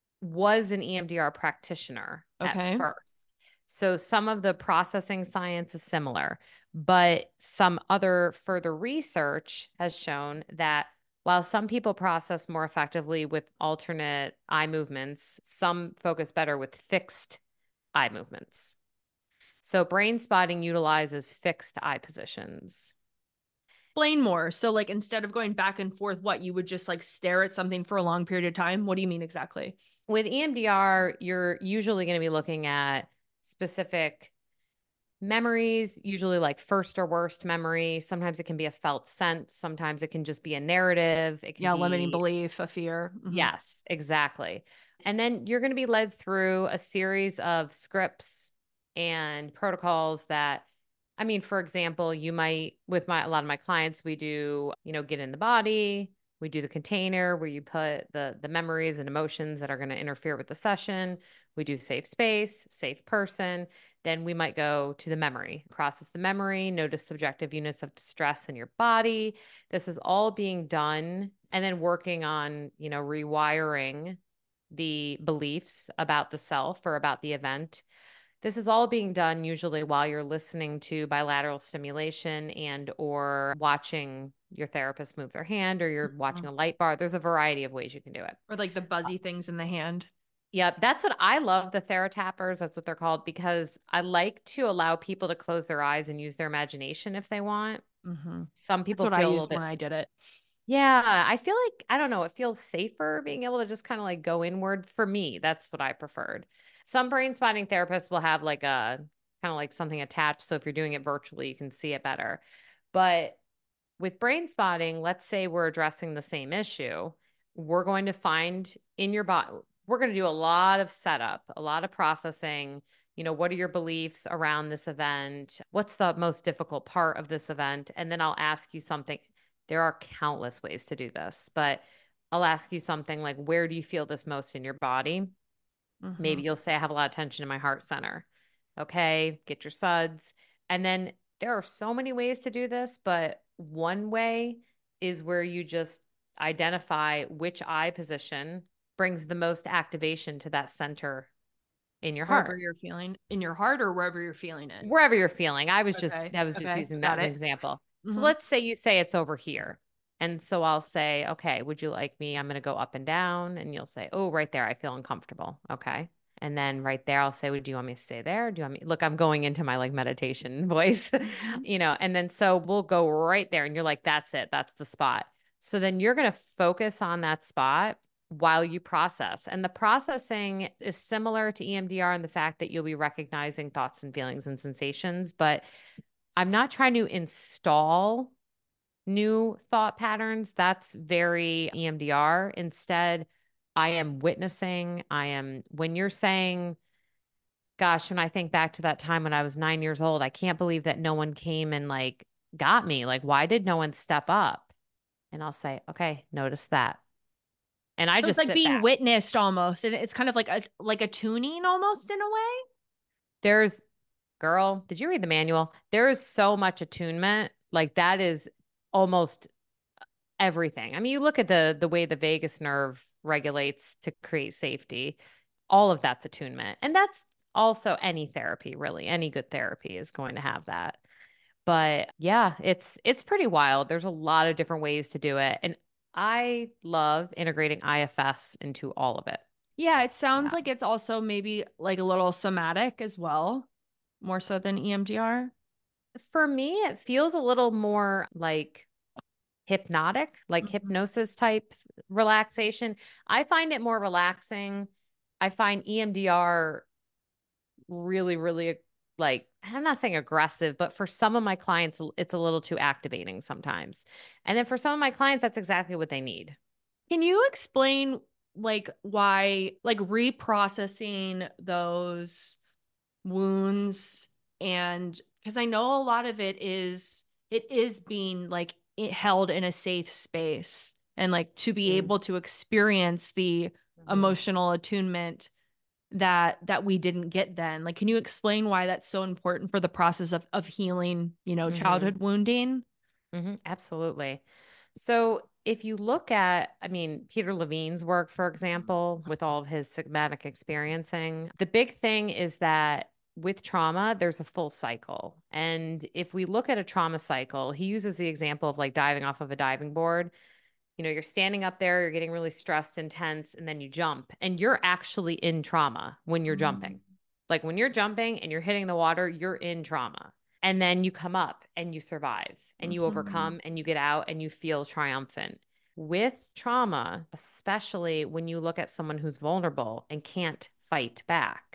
was an EMDR practitioner at okay. first. So some of the processing science is similar, but some other further research has shown that while some people process more effectively with alternate eye movements, some focus better with fixed eye movements. So brain spotting utilizes fixed eye positions. Explain more. So, like, instead of going back and forth, what you would just like stare at something for a long period of time? What do you mean exactly? With EMDR, you're usually going to be looking at specific memories, usually like first or worst memory. Sometimes it can be a felt sense. Sometimes it can just be a narrative. It can Yeah, limiting be, belief, a fear. yes, exactly. And then you're going to be led through a series of scripts and protocols that, I mean, for example, you might, with a lot of my clients, we do, get in the body. We do the container where you put the memories and emotions that are going to interfere with the session. We do safe space, safe person. Then we might go to the memory, process the memory, notice subjective units of distress in your body. This is all being done and then working on, rewiring the beliefs about the self or about the event. This is all being done usually while you're listening to bilateral stimulation and or watching your therapist move their hand, or you're watching a light bar. There's a variety of ways you can do it. Or like the buzzy things in the hand. Yep, that's what I love, the TheraTappers. That's what they're called, because I like to allow people to close their eyes and use their imagination if they want. Some That's people what I feel a little used when bit, I did it. yeah, I feel like, I don't know, it feels safer being able to just kind of like go inward. For me, that's what I preferred. Some brain spotting therapists will have like a kind of like something attached. So if you're doing it virtually, you can see it better. But with brain spotting, let's say we're addressing the same issue, we're going to find in your body, we're going to do a lot of setup, a lot of processing. What are your beliefs around this event? What's the most difficult part of this event? And then I'll ask you something. There are countless ways to do this, but I'll ask you something like, where do you feel this most in your body? Maybe you'll say, I have a lot of tension in my heart center. Okay, get your suds. And then there are so many ways to do this, but one way is where you just identify which eye position brings the most activation to that center in your Wherever heart. you're feeling in your heart or wherever you're feeling it. Wherever you're feeling. Okay. I was just Okay. using that Got as an it. example. So Mhm. let's say you say it's over here. And so I'll say, okay, would you like me? I'm going to go up and down. And you'll say, oh, right there. I feel uncomfortable. Okay. And then right there, I'll say, well, do you want me to stay there? Do you want me? Look, I'm going into my like meditation voice, and then so we'll go right there. And you're like, that's it. That's the spot. So then you're going to focus on that spot while you process. And the processing is similar to EMDR in the fact that you'll be recognizing thoughts and feelings and sensations, but I'm not trying to install new thought patterns. That's very EMDR. Instead, I am witnessing. When you're saying, gosh, when I think back to that time when I was 9 years old, I can't believe that no one came and like got me. Like, why did no one step up? And I'll say, okay, notice that. And I So it's just like sit being back. witnessed almost. And it's kind of like a tuning almost in a way. There's, girl, did you read the manual? There is so much attunement. Like that is almost everything. I mean, you look at the way the vagus nerve regulates to create safety. All of that's attunement. And that's also any therapy, really. Any good therapy is going to have that. But yeah, it's pretty wild. There's a lot of different ways to do it. And I love integrating IFS into all of it. Yeah, it sounds Yeah. like it's also maybe like a little somatic as well, more so than EMDR. For me, it feels a little more like hypnotic, like Mhm. hypnosis type relaxation. I find it more relaxing. I find EMDR really, really like, I'm not saying aggressive, but for some of my clients, it's a little too activating sometimes. And then for some of my clients, that's exactly what they need. Can you explain like why like reprocessing those wounds, and because I know a lot of it is being like held in a safe space, and like to be able to experience the emotional attunement that we didn't get then. Like, can you explain why that's so important for the process of healing, childhood wounding? Absolutely. So if you look at, I mean, Peter Levine's work, for example, with all of his somatic experiencing, the big thing is that with trauma, there's a full cycle. And if we look at a trauma cycle, he uses the example of like diving off of a diving board. You know, you're standing up there, you're getting really stressed and tense, and then you jump, and you're actually in trauma when you're jumping. Like when you're jumping and you're hitting the water, you're in trauma. And then you come up and you survive and you overcome and you get out and you feel triumphant. With trauma, especially when you look at someone who's vulnerable and can't fight back,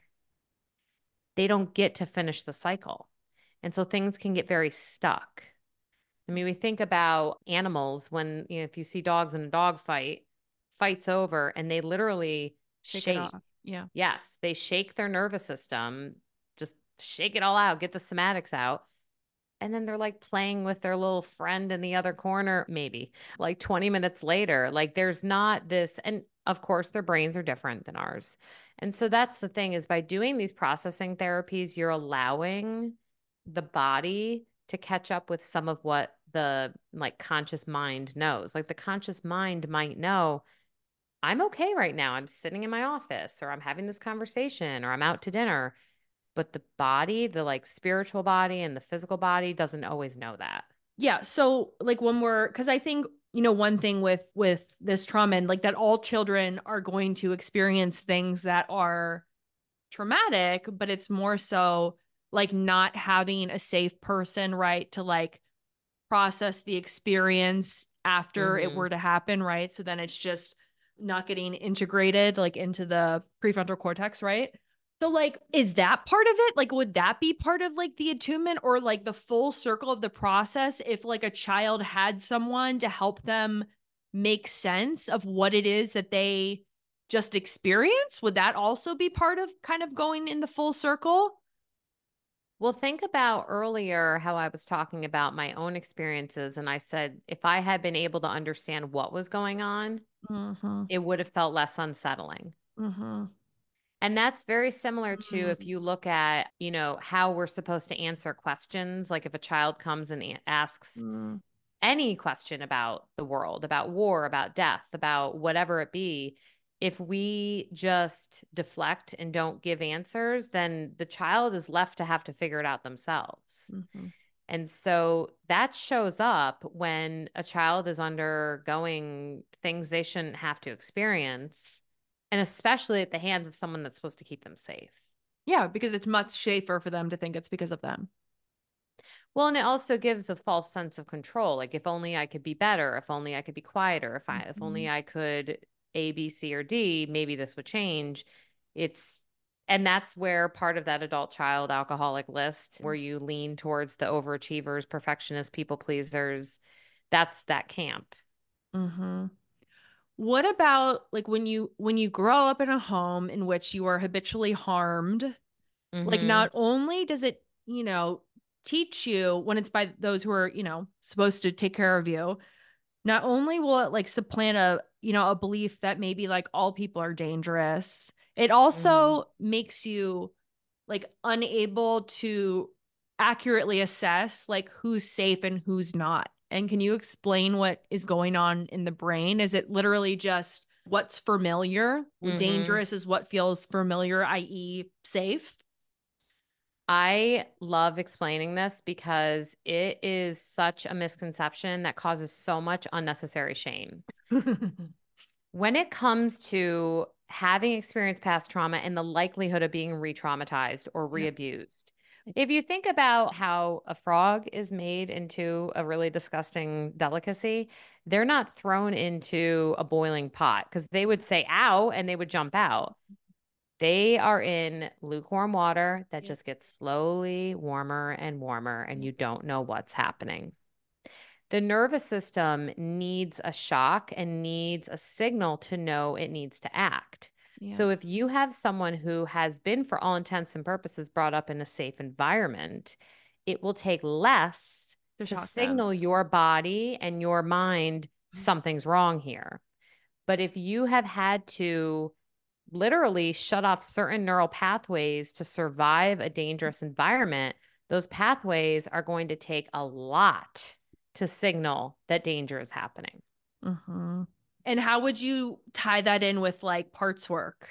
they don't get to finish the cycle. And so things can get very stuck. I mean, we think about animals when, if you see dogs in a dog fight, fight's over and they literally Shake it off. Yeah. Yes, they shake their nervous system, just shake it all out, get the somatics out. And then they're like playing with their little friend in the other corner, maybe like 20 minutes later. Like there's not this, and of course, their brains are different than ours. And so that's the thing is by doing these processing therapies, you're allowing the body to catch up with some of what the like conscious mind knows. Like the conscious mind might know, I'm okay right now. I'm sitting in my office or I'm having this conversation or I'm out to dinner. But the body, the like spiritual body and the physical body doesn't always know that. Yeah. So like when because I think, one thing with this trauma, and like that all children are going to experience things that are traumatic, but it's more so like not having a safe person, right, to like process the experience after it were to happen, right? So then it's just not getting integrated like into the prefrontal cortex, right? So like, is that part of it? Like, would that be part of like the attunement or like the full circle of the process if like a child had someone to help them make sense of what it is that they just experience? Would that also be part of kind of going in the full circle? Well, think about earlier how I was talking about my own experiences. And I said, if I had been able to understand what was going on, it would have felt less unsettling. And that's very similar to if you look at, how we're supposed to answer questions. Like if a child comes and asks any question about the world, about war, about death, about whatever it be, if we just deflect and don't give answers, then the child is left to have to figure it out themselves. And so that shows up when a child is undergoing things they shouldn't have to experience, and especially at the hands of someone that's supposed to keep them safe. Yeah, because it's much safer for them to think it's because of them. Well, and it also gives a false sense of control. Like if only I could be better, if only I could be quieter, if only I could A, B, C, or D, maybe this would change. It's and that's where part of that adult child alcoholic list, where you lean towards the overachievers, perfectionists, people pleasers, that's that camp. Mm-hmm. What about like when you grow up in a home in which you are habitually harmed? Like Mm-hmm. not only does it, teach you when it's by those who are, supposed to take care of you, not only will it like supplant a belief that maybe like all people are dangerous, it Mm-hmm. also makes you like unable to accurately assess like who's safe and who's not. And can you explain what is going on in the brain? Is it literally just what's familiar? Mm-hmm. Dangerous is what feels familiar, i.e., safe. I love explaining this because it is such a misconception that causes so much unnecessary shame. When it comes to having experienced past trauma and the likelihood of being re-traumatized or Yep. re-abused, if you think about how a frog is made into a really disgusting delicacy, they're not thrown into a boiling pot because they would say ow and they would jump out. They are in lukewarm water that Yep. just gets slowly warmer and warmer, and you don't know what's happening. The nervous system needs a shock and needs a signal to know it needs to act. Yep. So if you have someone who has been, for all intents and purposes, brought up in a safe environment, it will take less To to shock them. signal your body and your mind something's wrong here. But if you have had to literally shut off certain neural pathways to survive a dangerous environment, those pathways are going to take a lot to signal that danger is happening. Mm-hmm. And how would you tie that in with like parts work?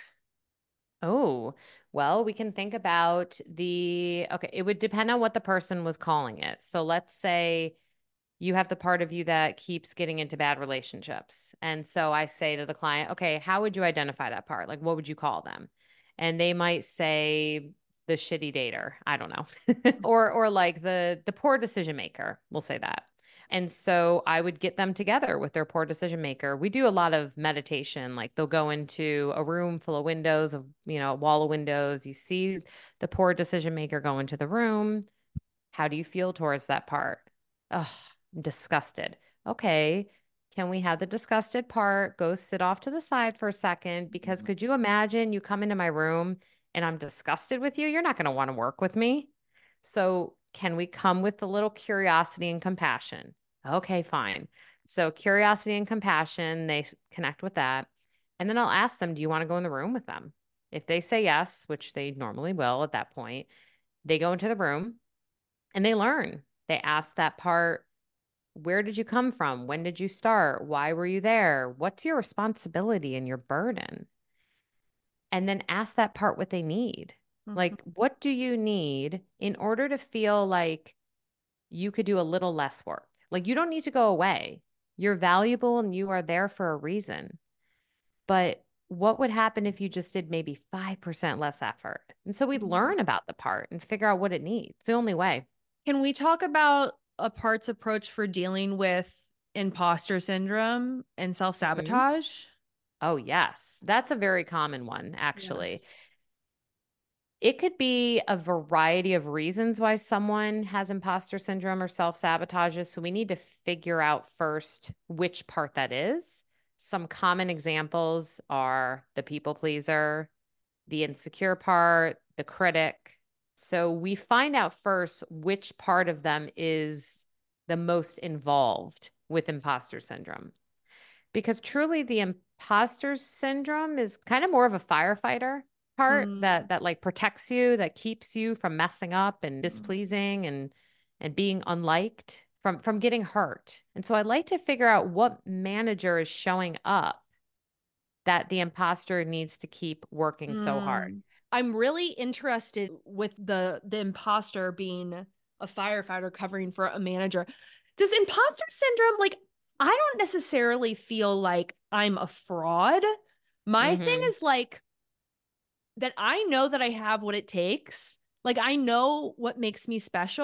Oh, well, we can think about okay, it would depend on what the person was calling it. So let's say you have the part of you that keeps getting into bad relationships. And so I say to the client, okay, how would you identify that part? Like, what would you call them? And they might say the shitty dater. I don't know. Or like the poor decision maker. We'll say that. And so I would get them together with their poor decision maker. We do a lot of meditation. Like they'll go into a room full of windows, a wall of windows. You see the poor decision maker go into the room. How do you feel towards that part? Oh, I'm disgusted. Okay. Can we have the disgusted part go sit off to the side for a second? Because could you imagine you come into my room and I'm disgusted with you? You're not going to want to work with me. So, can we come with a little curiosity and compassion? Okay, fine. So, curiosity and compassion, they connect with that. And then I'll ask them, do you want to go in the room with them? If they say yes, which they normally will at that point, they go into the room and they learn. They ask that part, where did you come from? When did you start? Why were you there? What's your responsibility and your burden? And then ask that part what they need. Mhm. Like, what do you need in order to feel like you could do a little less work? Like, you don't need to go away. You're valuable and you are there for a reason. But what would happen if you just did maybe 5% less effort? And so we'd learn about the part and figure out what it needs. It's the only way. Can we talk about a parts approach for dealing with imposter syndrome and self Mhm. sabotage? Oh, yes. That's a very common one, actually. Yes. It could be a variety of reasons why someone has imposter syndrome or self sabotages. So we need to figure out first which part that is. Some common examples are the people pleaser, the insecure part, the critic. So we find out first which part of them is the most involved with imposter syndrome. Because truly the imposter syndrome is kind of more of a firefighter part Mm. that like protects you, that keeps you from messing up and displeasing and being unliked from getting hurt. And so I'd like to figure out what manager is showing up that the imposter needs to keep working so hard. I'm really interested with the imposter being a firefighter covering for a manager. Does imposter syndrome like I don't necessarily feel like I'm a fraud. My thing Mm-hmm. is like that I know that I have what it takes. Like I know what makes me special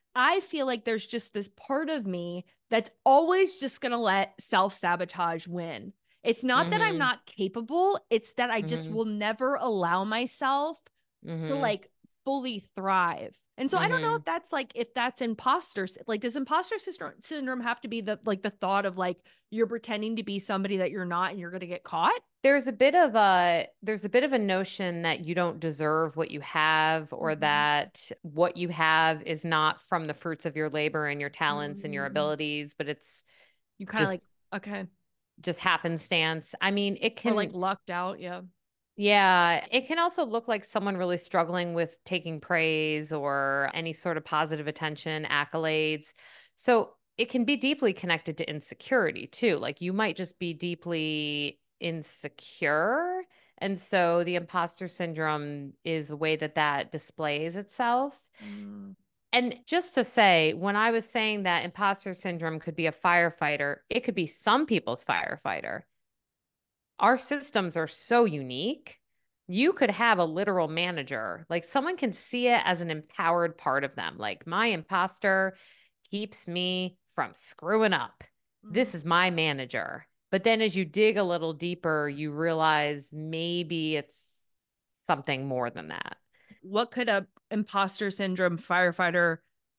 I feel like there's just this part of me that's always just going to let self-sabotage win. It's not that I'm Mm-hmm. not capable, it's that I just Mm-hmm. will never allow myself to Mm-hmm. like fully thrive. And so I don't know Mm-hmm. if that's like if that's like does imposter syndrome have to be the thought of like you're pretending to be somebody that you're not and you're going to get caught? There's a bit of a notion that you don't deserve what you have, or that what you have is not from the fruits of your labor and your talents and your Mhm. abilities, but it's You kind of just like okay, just happenstance. I mean, it or like can, lucked out, yeah. yeah, it can also look like someone really struggling with taking praise or any sort of positive attention, accolades. So it can be deeply connected to insecurity too. Like you might just be deeply insecure. And so the imposter syndrome is a way that that displays itself. Mm. And just to say, when I was saying that imposter syndrome could be a firefighter, it could be some people's firefighter. Our systems are so unique. You could have a literal manager, like someone can see it as an empowered part of them. Like my imposter keeps me from screwing up. Mm. This is my manager. But then as you dig a little deeper, you realize maybe it's something more than that. What could a imposter syndrome firefighter,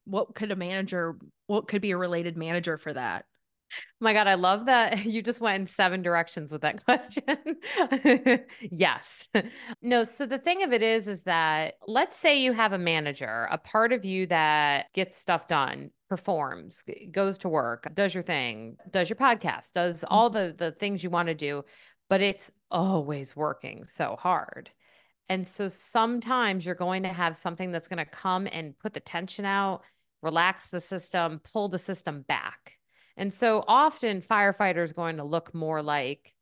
what could be a related manager for that? My God, I love that you just went in 7 directions with that question. Yes. No, so the thing of it is that let's say you have a manager, a part of you that gets stuff done, performs, goes to work, does your thing, does your podcast, does all the things you want to do, but it's always working so hard. And so sometimes you're going to have something that's going to come and put the tension out, relax the system, pull the system back. And so often firefighters going to look more like,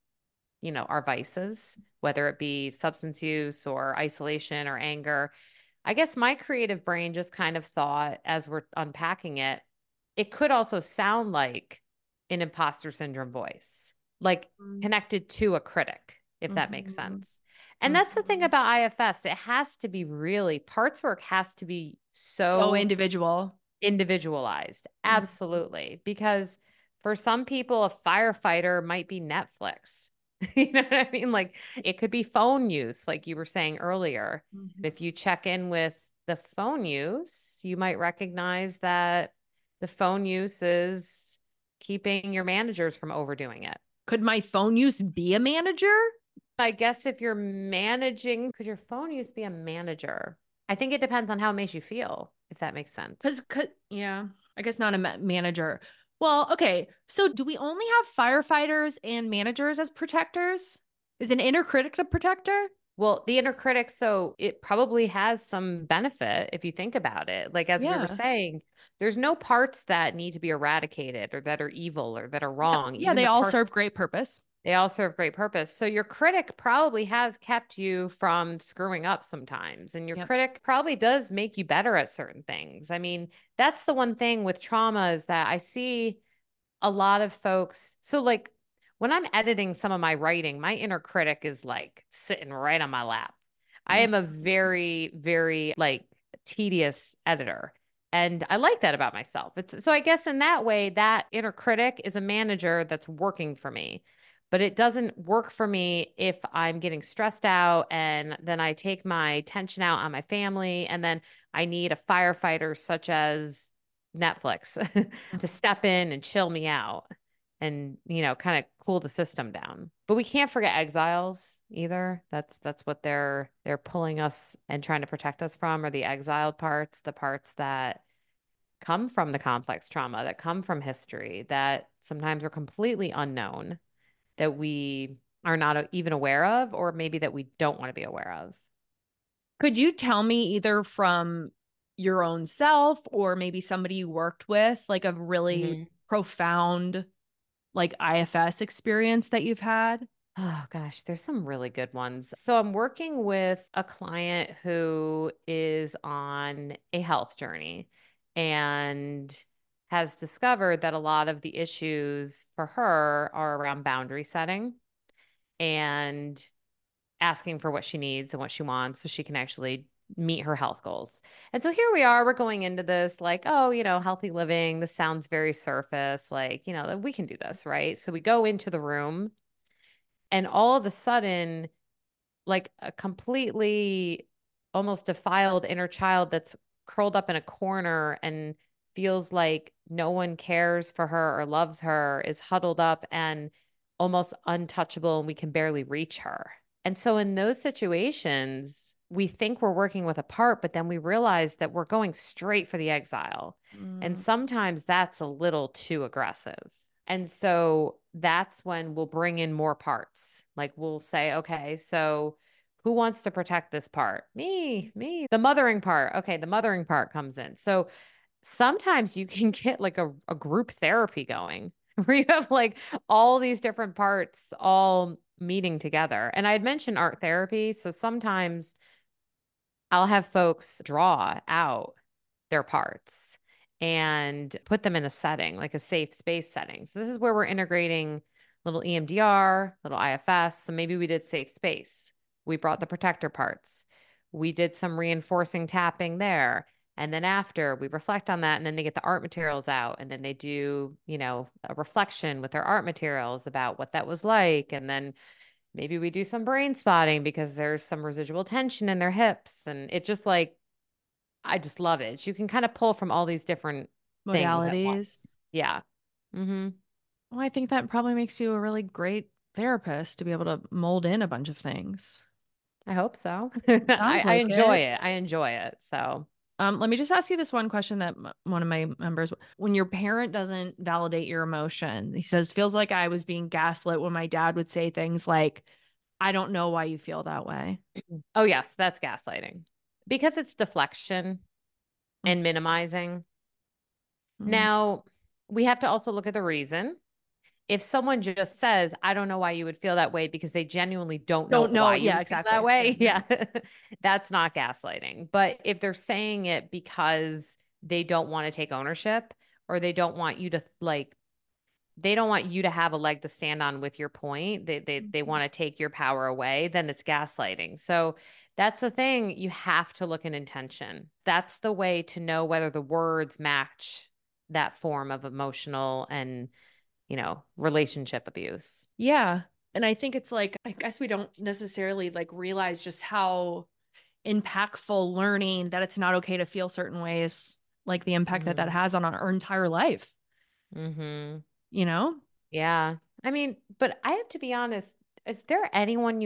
our vices, whether it be substance use or isolation or anger. I guess my creative brain just kind of thought as we're unpacking it, it could also sound like an imposter syndrome voice, like connected to a critic, if that makes Mhm. sense. And that's the thing Mhm. about IFS. It has to be really, parts work has to be So so individual. individualized. Mhm. Absolutely. Because for some people, a firefighter might be Netflix. You know what I mean? Like it could be phone use, like you were saying earlier. Mhm. If you check in with the phone use, you might recognize that the phone use is keeping your managers from overdoing it. Could my phone use be a manager? I guess if you're managing, could your phone use be a manager? I think it depends on how it makes you feel, if that makes sense. Yeah, I guess not a manager. Well, okay. So do we only have firefighters and managers as protectors? Is an inner critic a protector? Well, the inner critic, so it probably has some benefit if you think about it. Like, as we were Yeah. saying, there's no parts that need to be eradicated or that are evil or that are Yeah. wrong. Yeah, Even they the all parts, serve great purpose. they all serve great purpose. So your critic probably has kept you from screwing up sometimes. And your Yep. critic probably does make you better at certain things. I mean, that's the one thing with trauma is that I see a lot of folks. So, like, when I'm editing some of my writing, my inner critic is like sitting right on my lap. I am a very, very like tedious editor. And I like that about myself. It's so I guess in that way, that inner critic is a manager that's working for me. But it doesn't work for me if I'm getting stressed out and then I take my tension out on my family and then I need a firefighter such as Netflix to step in and chill me out and, kind of cool the system down. But we can't forget exiles either. That's what they're pulling us and trying to protect us from, are the exiled parts, the parts that come from the complex trauma, that come from history, that sometimes are completely unknown, that we are not even aware of, or maybe that we don't want to be aware of. Could you tell me either from your own self or maybe somebody you worked with, like a really Mm-hmm. profound like IFS experience that you've had? Oh gosh, there's some really good ones. So I'm working with a client who is on a health journey and has discovered that a lot of the issues for her are around boundary setting and asking for what she needs and what she wants so she can actually meet her health goals. And so here we are, we're going into this like, oh, healthy living. This sounds very surface, like, we can do this, right? So we go into the room and all of a sudden, like a completely almost defiled inner child that's curled up in a corner and feels like no one cares for her or loves her is huddled up and almost untouchable and we can barely reach her. And so in those situations, we think we're working with a part, but then we realize that we're going straight for the exile. And sometimes that's a little too aggressive. And so that's when we'll bring in more parts. Like we'll say, okay, so who wants to protect this part? Me. The mothering part. Okay, the mothering part comes in. So sometimes you can get like a group therapy going where you have like all these different parts all meeting together. And I had mentioned art therapy. So sometimes I'll have folks draw out their parts and put them in a setting, like a safe space setting. So this is where we're integrating little EMDR, little IFS. So maybe we did safe space. We brought the protector parts. We did some reinforcing tapping there. And then after we reflect on that, and then they get the art materials out, and then they do, a reflection with their art materials about what that was like. And then maybe we do some brain spotting because there's some residual tension in their hips. And it just like, I just love it. You can kind of pull from all these different things at Modalities. once. Yeah. Mm-hmm. Well, I think that probably makes you a really great therapist to be able to mold in a bunch of things. I hope so. Sounds I like enjoy it. it. I enjoy it. So Let me just ask you this one question that one of my members, when your parent doesn't validate your emotion, he says, feels like I was being gaslit when my dad would say things like, I don't know why you feel that way. oh yes, that's gaslighting because it's deflection and minimizing. Mm-hmm. Now we have to also look at the reason. If someone just says, I don't know why you would feel that way because they genuinely don't know why you Yeah, would exactly. feel that way. Yeah. That's not gaslighting. But if they're saying it because they don't want to take ownership or they don't want you to they don't want you to have a leg to stand on with your point. They want to take your power away, then it's gaslighting. So that's the thing. You have to look at intention. That's the way to know whether the words match that form of emotional and relationship abuse. Yeah. And I think it's like, I guess we don't necessarily like realize just how impactful learning that it's not okay to feel certain ways, like the impact that has on our entire life. Mm-hmm. Yeah. I mean, but I have to be honest, is there anyone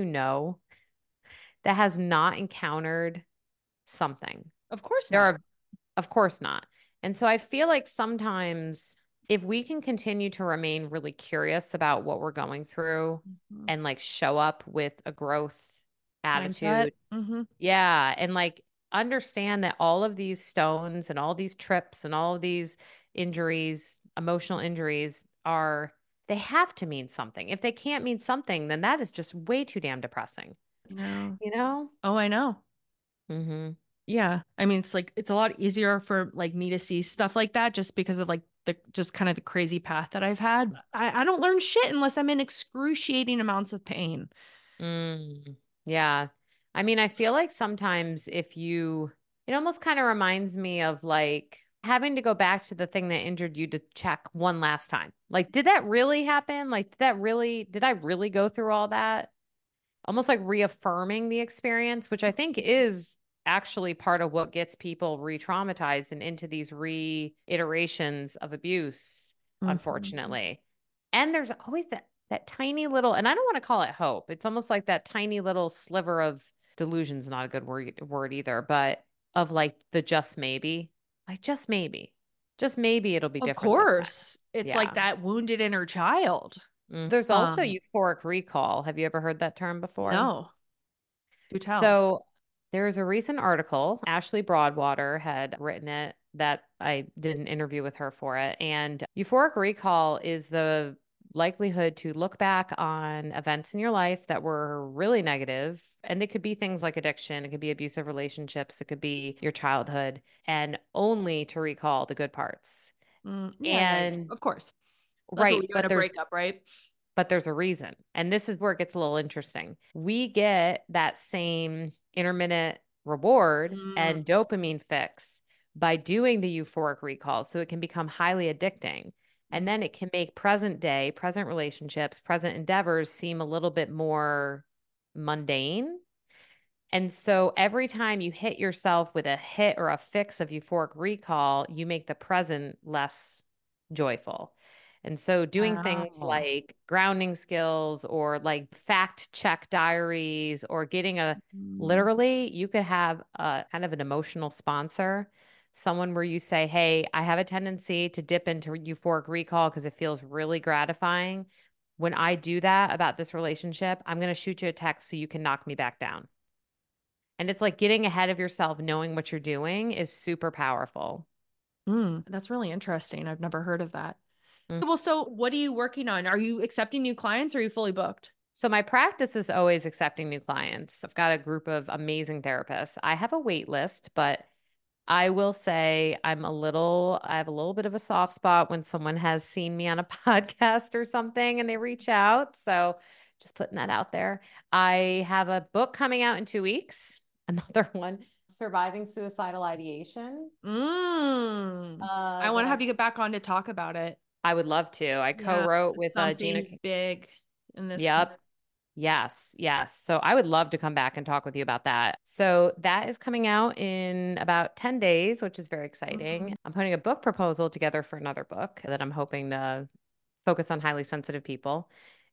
that has not encountered something? Of course There not. are, of course not. And so I feel like sometimes if we can continue to remain really curious about what we're going through and like show up with a growth attitude. Yeah. And like understand that all of these stones and all these trips and all of these injuries, emotional injuries they have to mean something. If they can't mean something, then that is just way too damn depressing. Oh, I know. Mm-hmm. Yeah. I mean, it's like, it's a lot easier for like me to see stuff like that just because of like just kind of the crazy path that I've had. I don't learn shit unless I'm in excruciating amounts of pain. Yeah. I mean, I feel like sometimes it almost kind of reminds me of like having to go back to the thing that injured you to check one last time. Like, did that really happen? Like, did I really go through all that? Almost like reaffirming the experience, which I think is actually part of what gets people re-traumatized and into these reiterations of abuse, unfortunately. And there's always that tiny little, and I don't want to call it hope. It's almost like that tiny little sliver of delusion's not a good word either, but of like the just maybe, like just maybe it'll be different. Of course. It's like that wounded inner child. There's also euphoric recall. Have you ever heard that term before? No. Do tell. So there's a recent article, Ashley Broadwater had written it, that I did an interview with her for it. And euphoric recall is the likelihood to look back on events in your life that were really negative. And they could be things like addiction, it could be abusive relationships, it could be your childhood, and only to recall the good parts. Yeah, of course. That's right. What we do in a breakup, right? But there's a reason. And this is where it gets a little interesting. We get that same intermittent reward Mm. and dopamine fix by doing the euphoric recall. So it can become highly addicting. And then it can make present day, present relationships, present endeavors seem a little bit more mundane. And so every time you hit yourself with a hit or a fix of euphoric recall, you make the present less joyful. And so doing things Wow. like grounding skills or like fact check diaries or getting a Mm. literally, you could have a kind of an emotional sponsor, someone where you say, "Hey, I have a tendency to dip into euphoric recall because it feels really gratifying. When I do that about this relationship, I'm going to shoot you a text so you can knock me back down." And it's like getting ahead of yourself, knowing what you're doing is super powerful. That's really interesting. I've never heard of that. Mm. Well, so what are you working on? Are you accepting new clients or are you fully booked? So my practice is always accepting new clients. I've got a group of amazing therapists. I have a wait list, but I will say I have a little bit of a soft spot when someone has seen me on a podcast or something and they reach out. So just putting that out there. I have a book coming out in 2 weeks, another one, Surviving Suicidal Ideation. I want to have you get back on to talk about it. I would love to. I Yeah, co-wrote it's with Gina. something big in this. Yep. Yes. Yes. So I would love to come back and talk with you about that. So that is coming out in about 10 days, which is very exciting. Mhm. I'm putting a book proposal together for another book that I'm hoping to focus on highly sensitive people.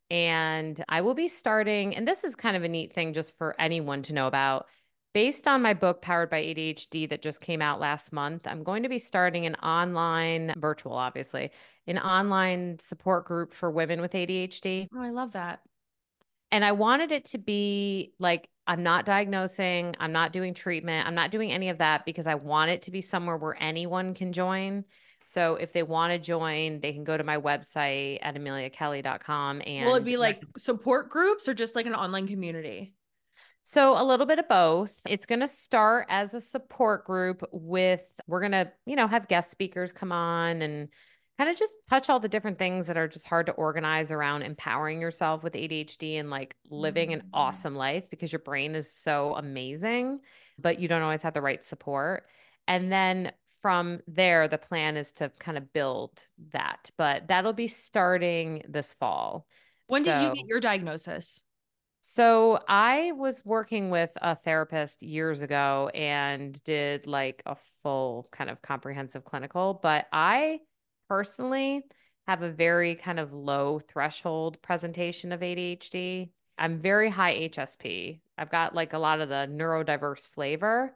And I will be starting, and this is kind of a neat thing just for anyone to know about. Based on my book, Powered by ADHD, that just came out last month, I'm going to be starting an online, virtual, obviously, an online support group for women with ADHD. Oh, I love that. And I wanted it to be like, I'm not diagnosing, I'm not doing treatment, I'm not doing any of that because I want it to be somewhere where anyone can join. So if they want to join, they can go to my website at ameliakelly.com Will it and be like support groups or just like an online community? so a little bit of both. It's going to start as a support group we're going to, have guest speakers come on and kind of just touch all the different things that are just hard to organize around empowering yourself with ADHD and like living an awesome life because your brain is so amazing, but you don't always have the right support. And then from there, the plan is to kind of build that, but that'll be starting this fall. When did you get So your diagnosis? so I was working with a therapist years ago and did like a full kind of comprehensive clinical, but I personally have a very kind of low threshold presentation of ADHD. I'm very high HSP. I've got like a lot of the neurodiverse flavor,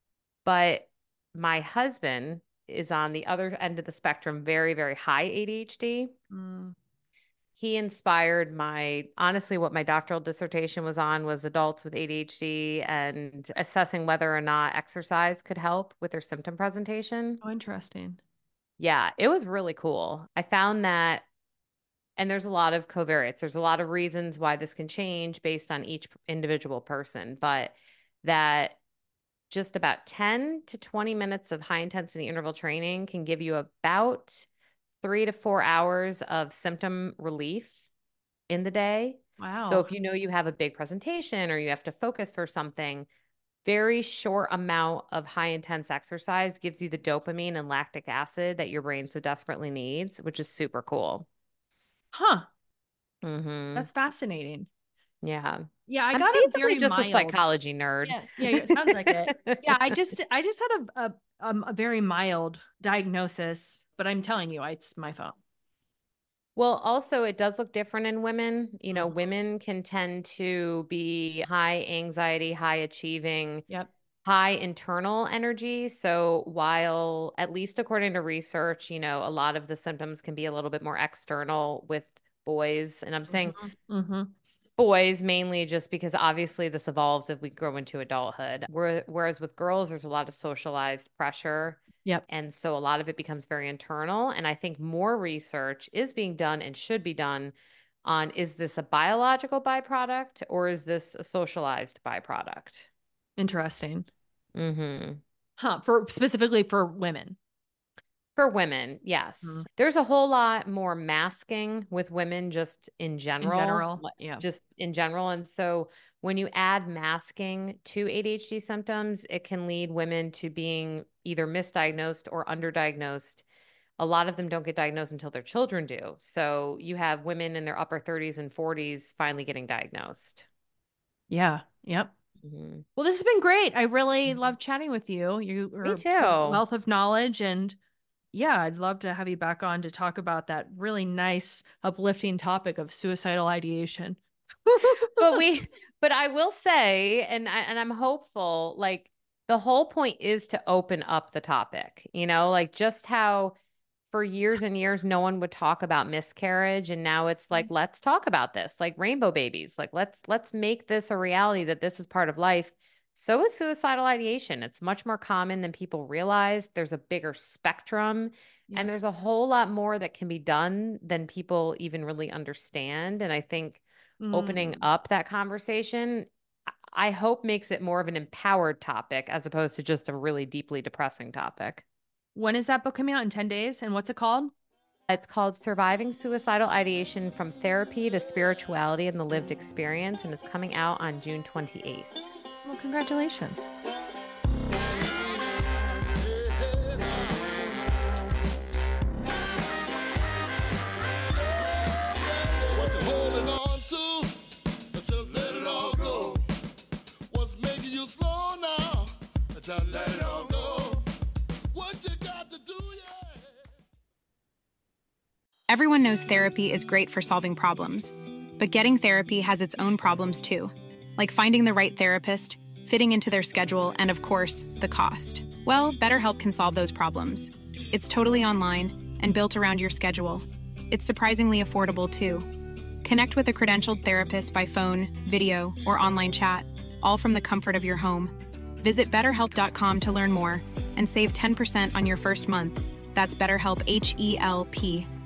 but my husband is on the other end of the spectrum, very, very high ADHD. Mm. He inspired honestly, what my doctoral dissertation was on was adults with ADHD and assessing whether or not exercise could help with their symptom presentation. Oh, interesting. Yeah, it was really cool. I found that, and there's a lot of covariates. There's a lot of reasons why this can change based on each individual person, but that just about 10 to 20 minutes of high intensity interval training can give you about 3 to 4 hours of symptom relief in the day. So Wow. if you have a big presentation or you have to focus for something, very short amount of high intense exercise gives you the dopamine and lactic acid that your brain so desperately needs, which is super cool. Huh. Mm-hmm. That's fascinating. Yeah. Yeah, I I'm got a basically very just a mild. psychology nerd. Yeah, sounds like it. Yeah, I just had a very mild diagnosis, but I'm telling you, it's my phone. Well, also, it does look different in women. Mhm. Women can tend to be high anxiety, high achieving, Yep. high internal energy. So, while, at least according to research, a lot of the symptoms can be a little bit more external with boys. And I'm saying Mm-hmm. boys mainly just because obviously this evolves as we grow into adulthood. Whereas with girls, there's a lot of socialized pressure. Yep. And so a lot of it becomes very internal. And I think more research is being done and should be done on, is this a biological byproduct or is this a socialized byproduct? Interesting. Mm-hmm. Huh. For specifically for women. For women, yes. There's a whole lot more masking with women just in general. Yeah. Just in general. And so when you add masking to ADHD symptoms, it can lead women to being either misdiagnosed or underdiagnosed. A lot of them don't get diagnosed until their children do. So you have women in their upper 30s and 40s finally getting diagnosed. Yeah. Yep. Mm-hmm. Well, this has been great. I really love chatting with you. You are Me too. a wealth of knowledge, and yeah, I'd love to have you back on to talk about that really nice, uplifting topic of suicidal ideation. But I will say, and I'm hopeful, like the whole point is to open up the topic, like just how for years and years, no one would talk about miscarriage. And now it's like, let's talk about this, like rainbow babies, like let's make this a reality that this is part of life. So is suicidal ideation. It's much more common than people realize. There's a bigger spectrum and there's a whole lot more that can be done than people even really understand. And I think opening up that conversation, I hope makes it more of an empowered topic as opposed to just a really deeply depressing topic. When is that book coming out? In 10 days? And what's it called? It's called Surviving Suicidal Ideation from Therapy to Spirituality and the Lived Experience, and it's coming out on June 28th. Well, congratulations. What you holding on to, just let it all go. What's making you slow now, just let it all go. What you got to do, yeah. Everyone knows therapy is great for solving problems, but getting therapy has its own problems too, like finding the right therapist, fitting into their schedule, and of course, the cost. Well, BetterHelp can solve those problems. It's totally online and built around your schedule. It's surprisingly affordable too. Connect with a credentialed therapist by phone, video, or online chat, all from the comfort of your home. Visit BetterHelp.com to learn more and save 10% on your first month. That's BetterHelp, H-E-L-P.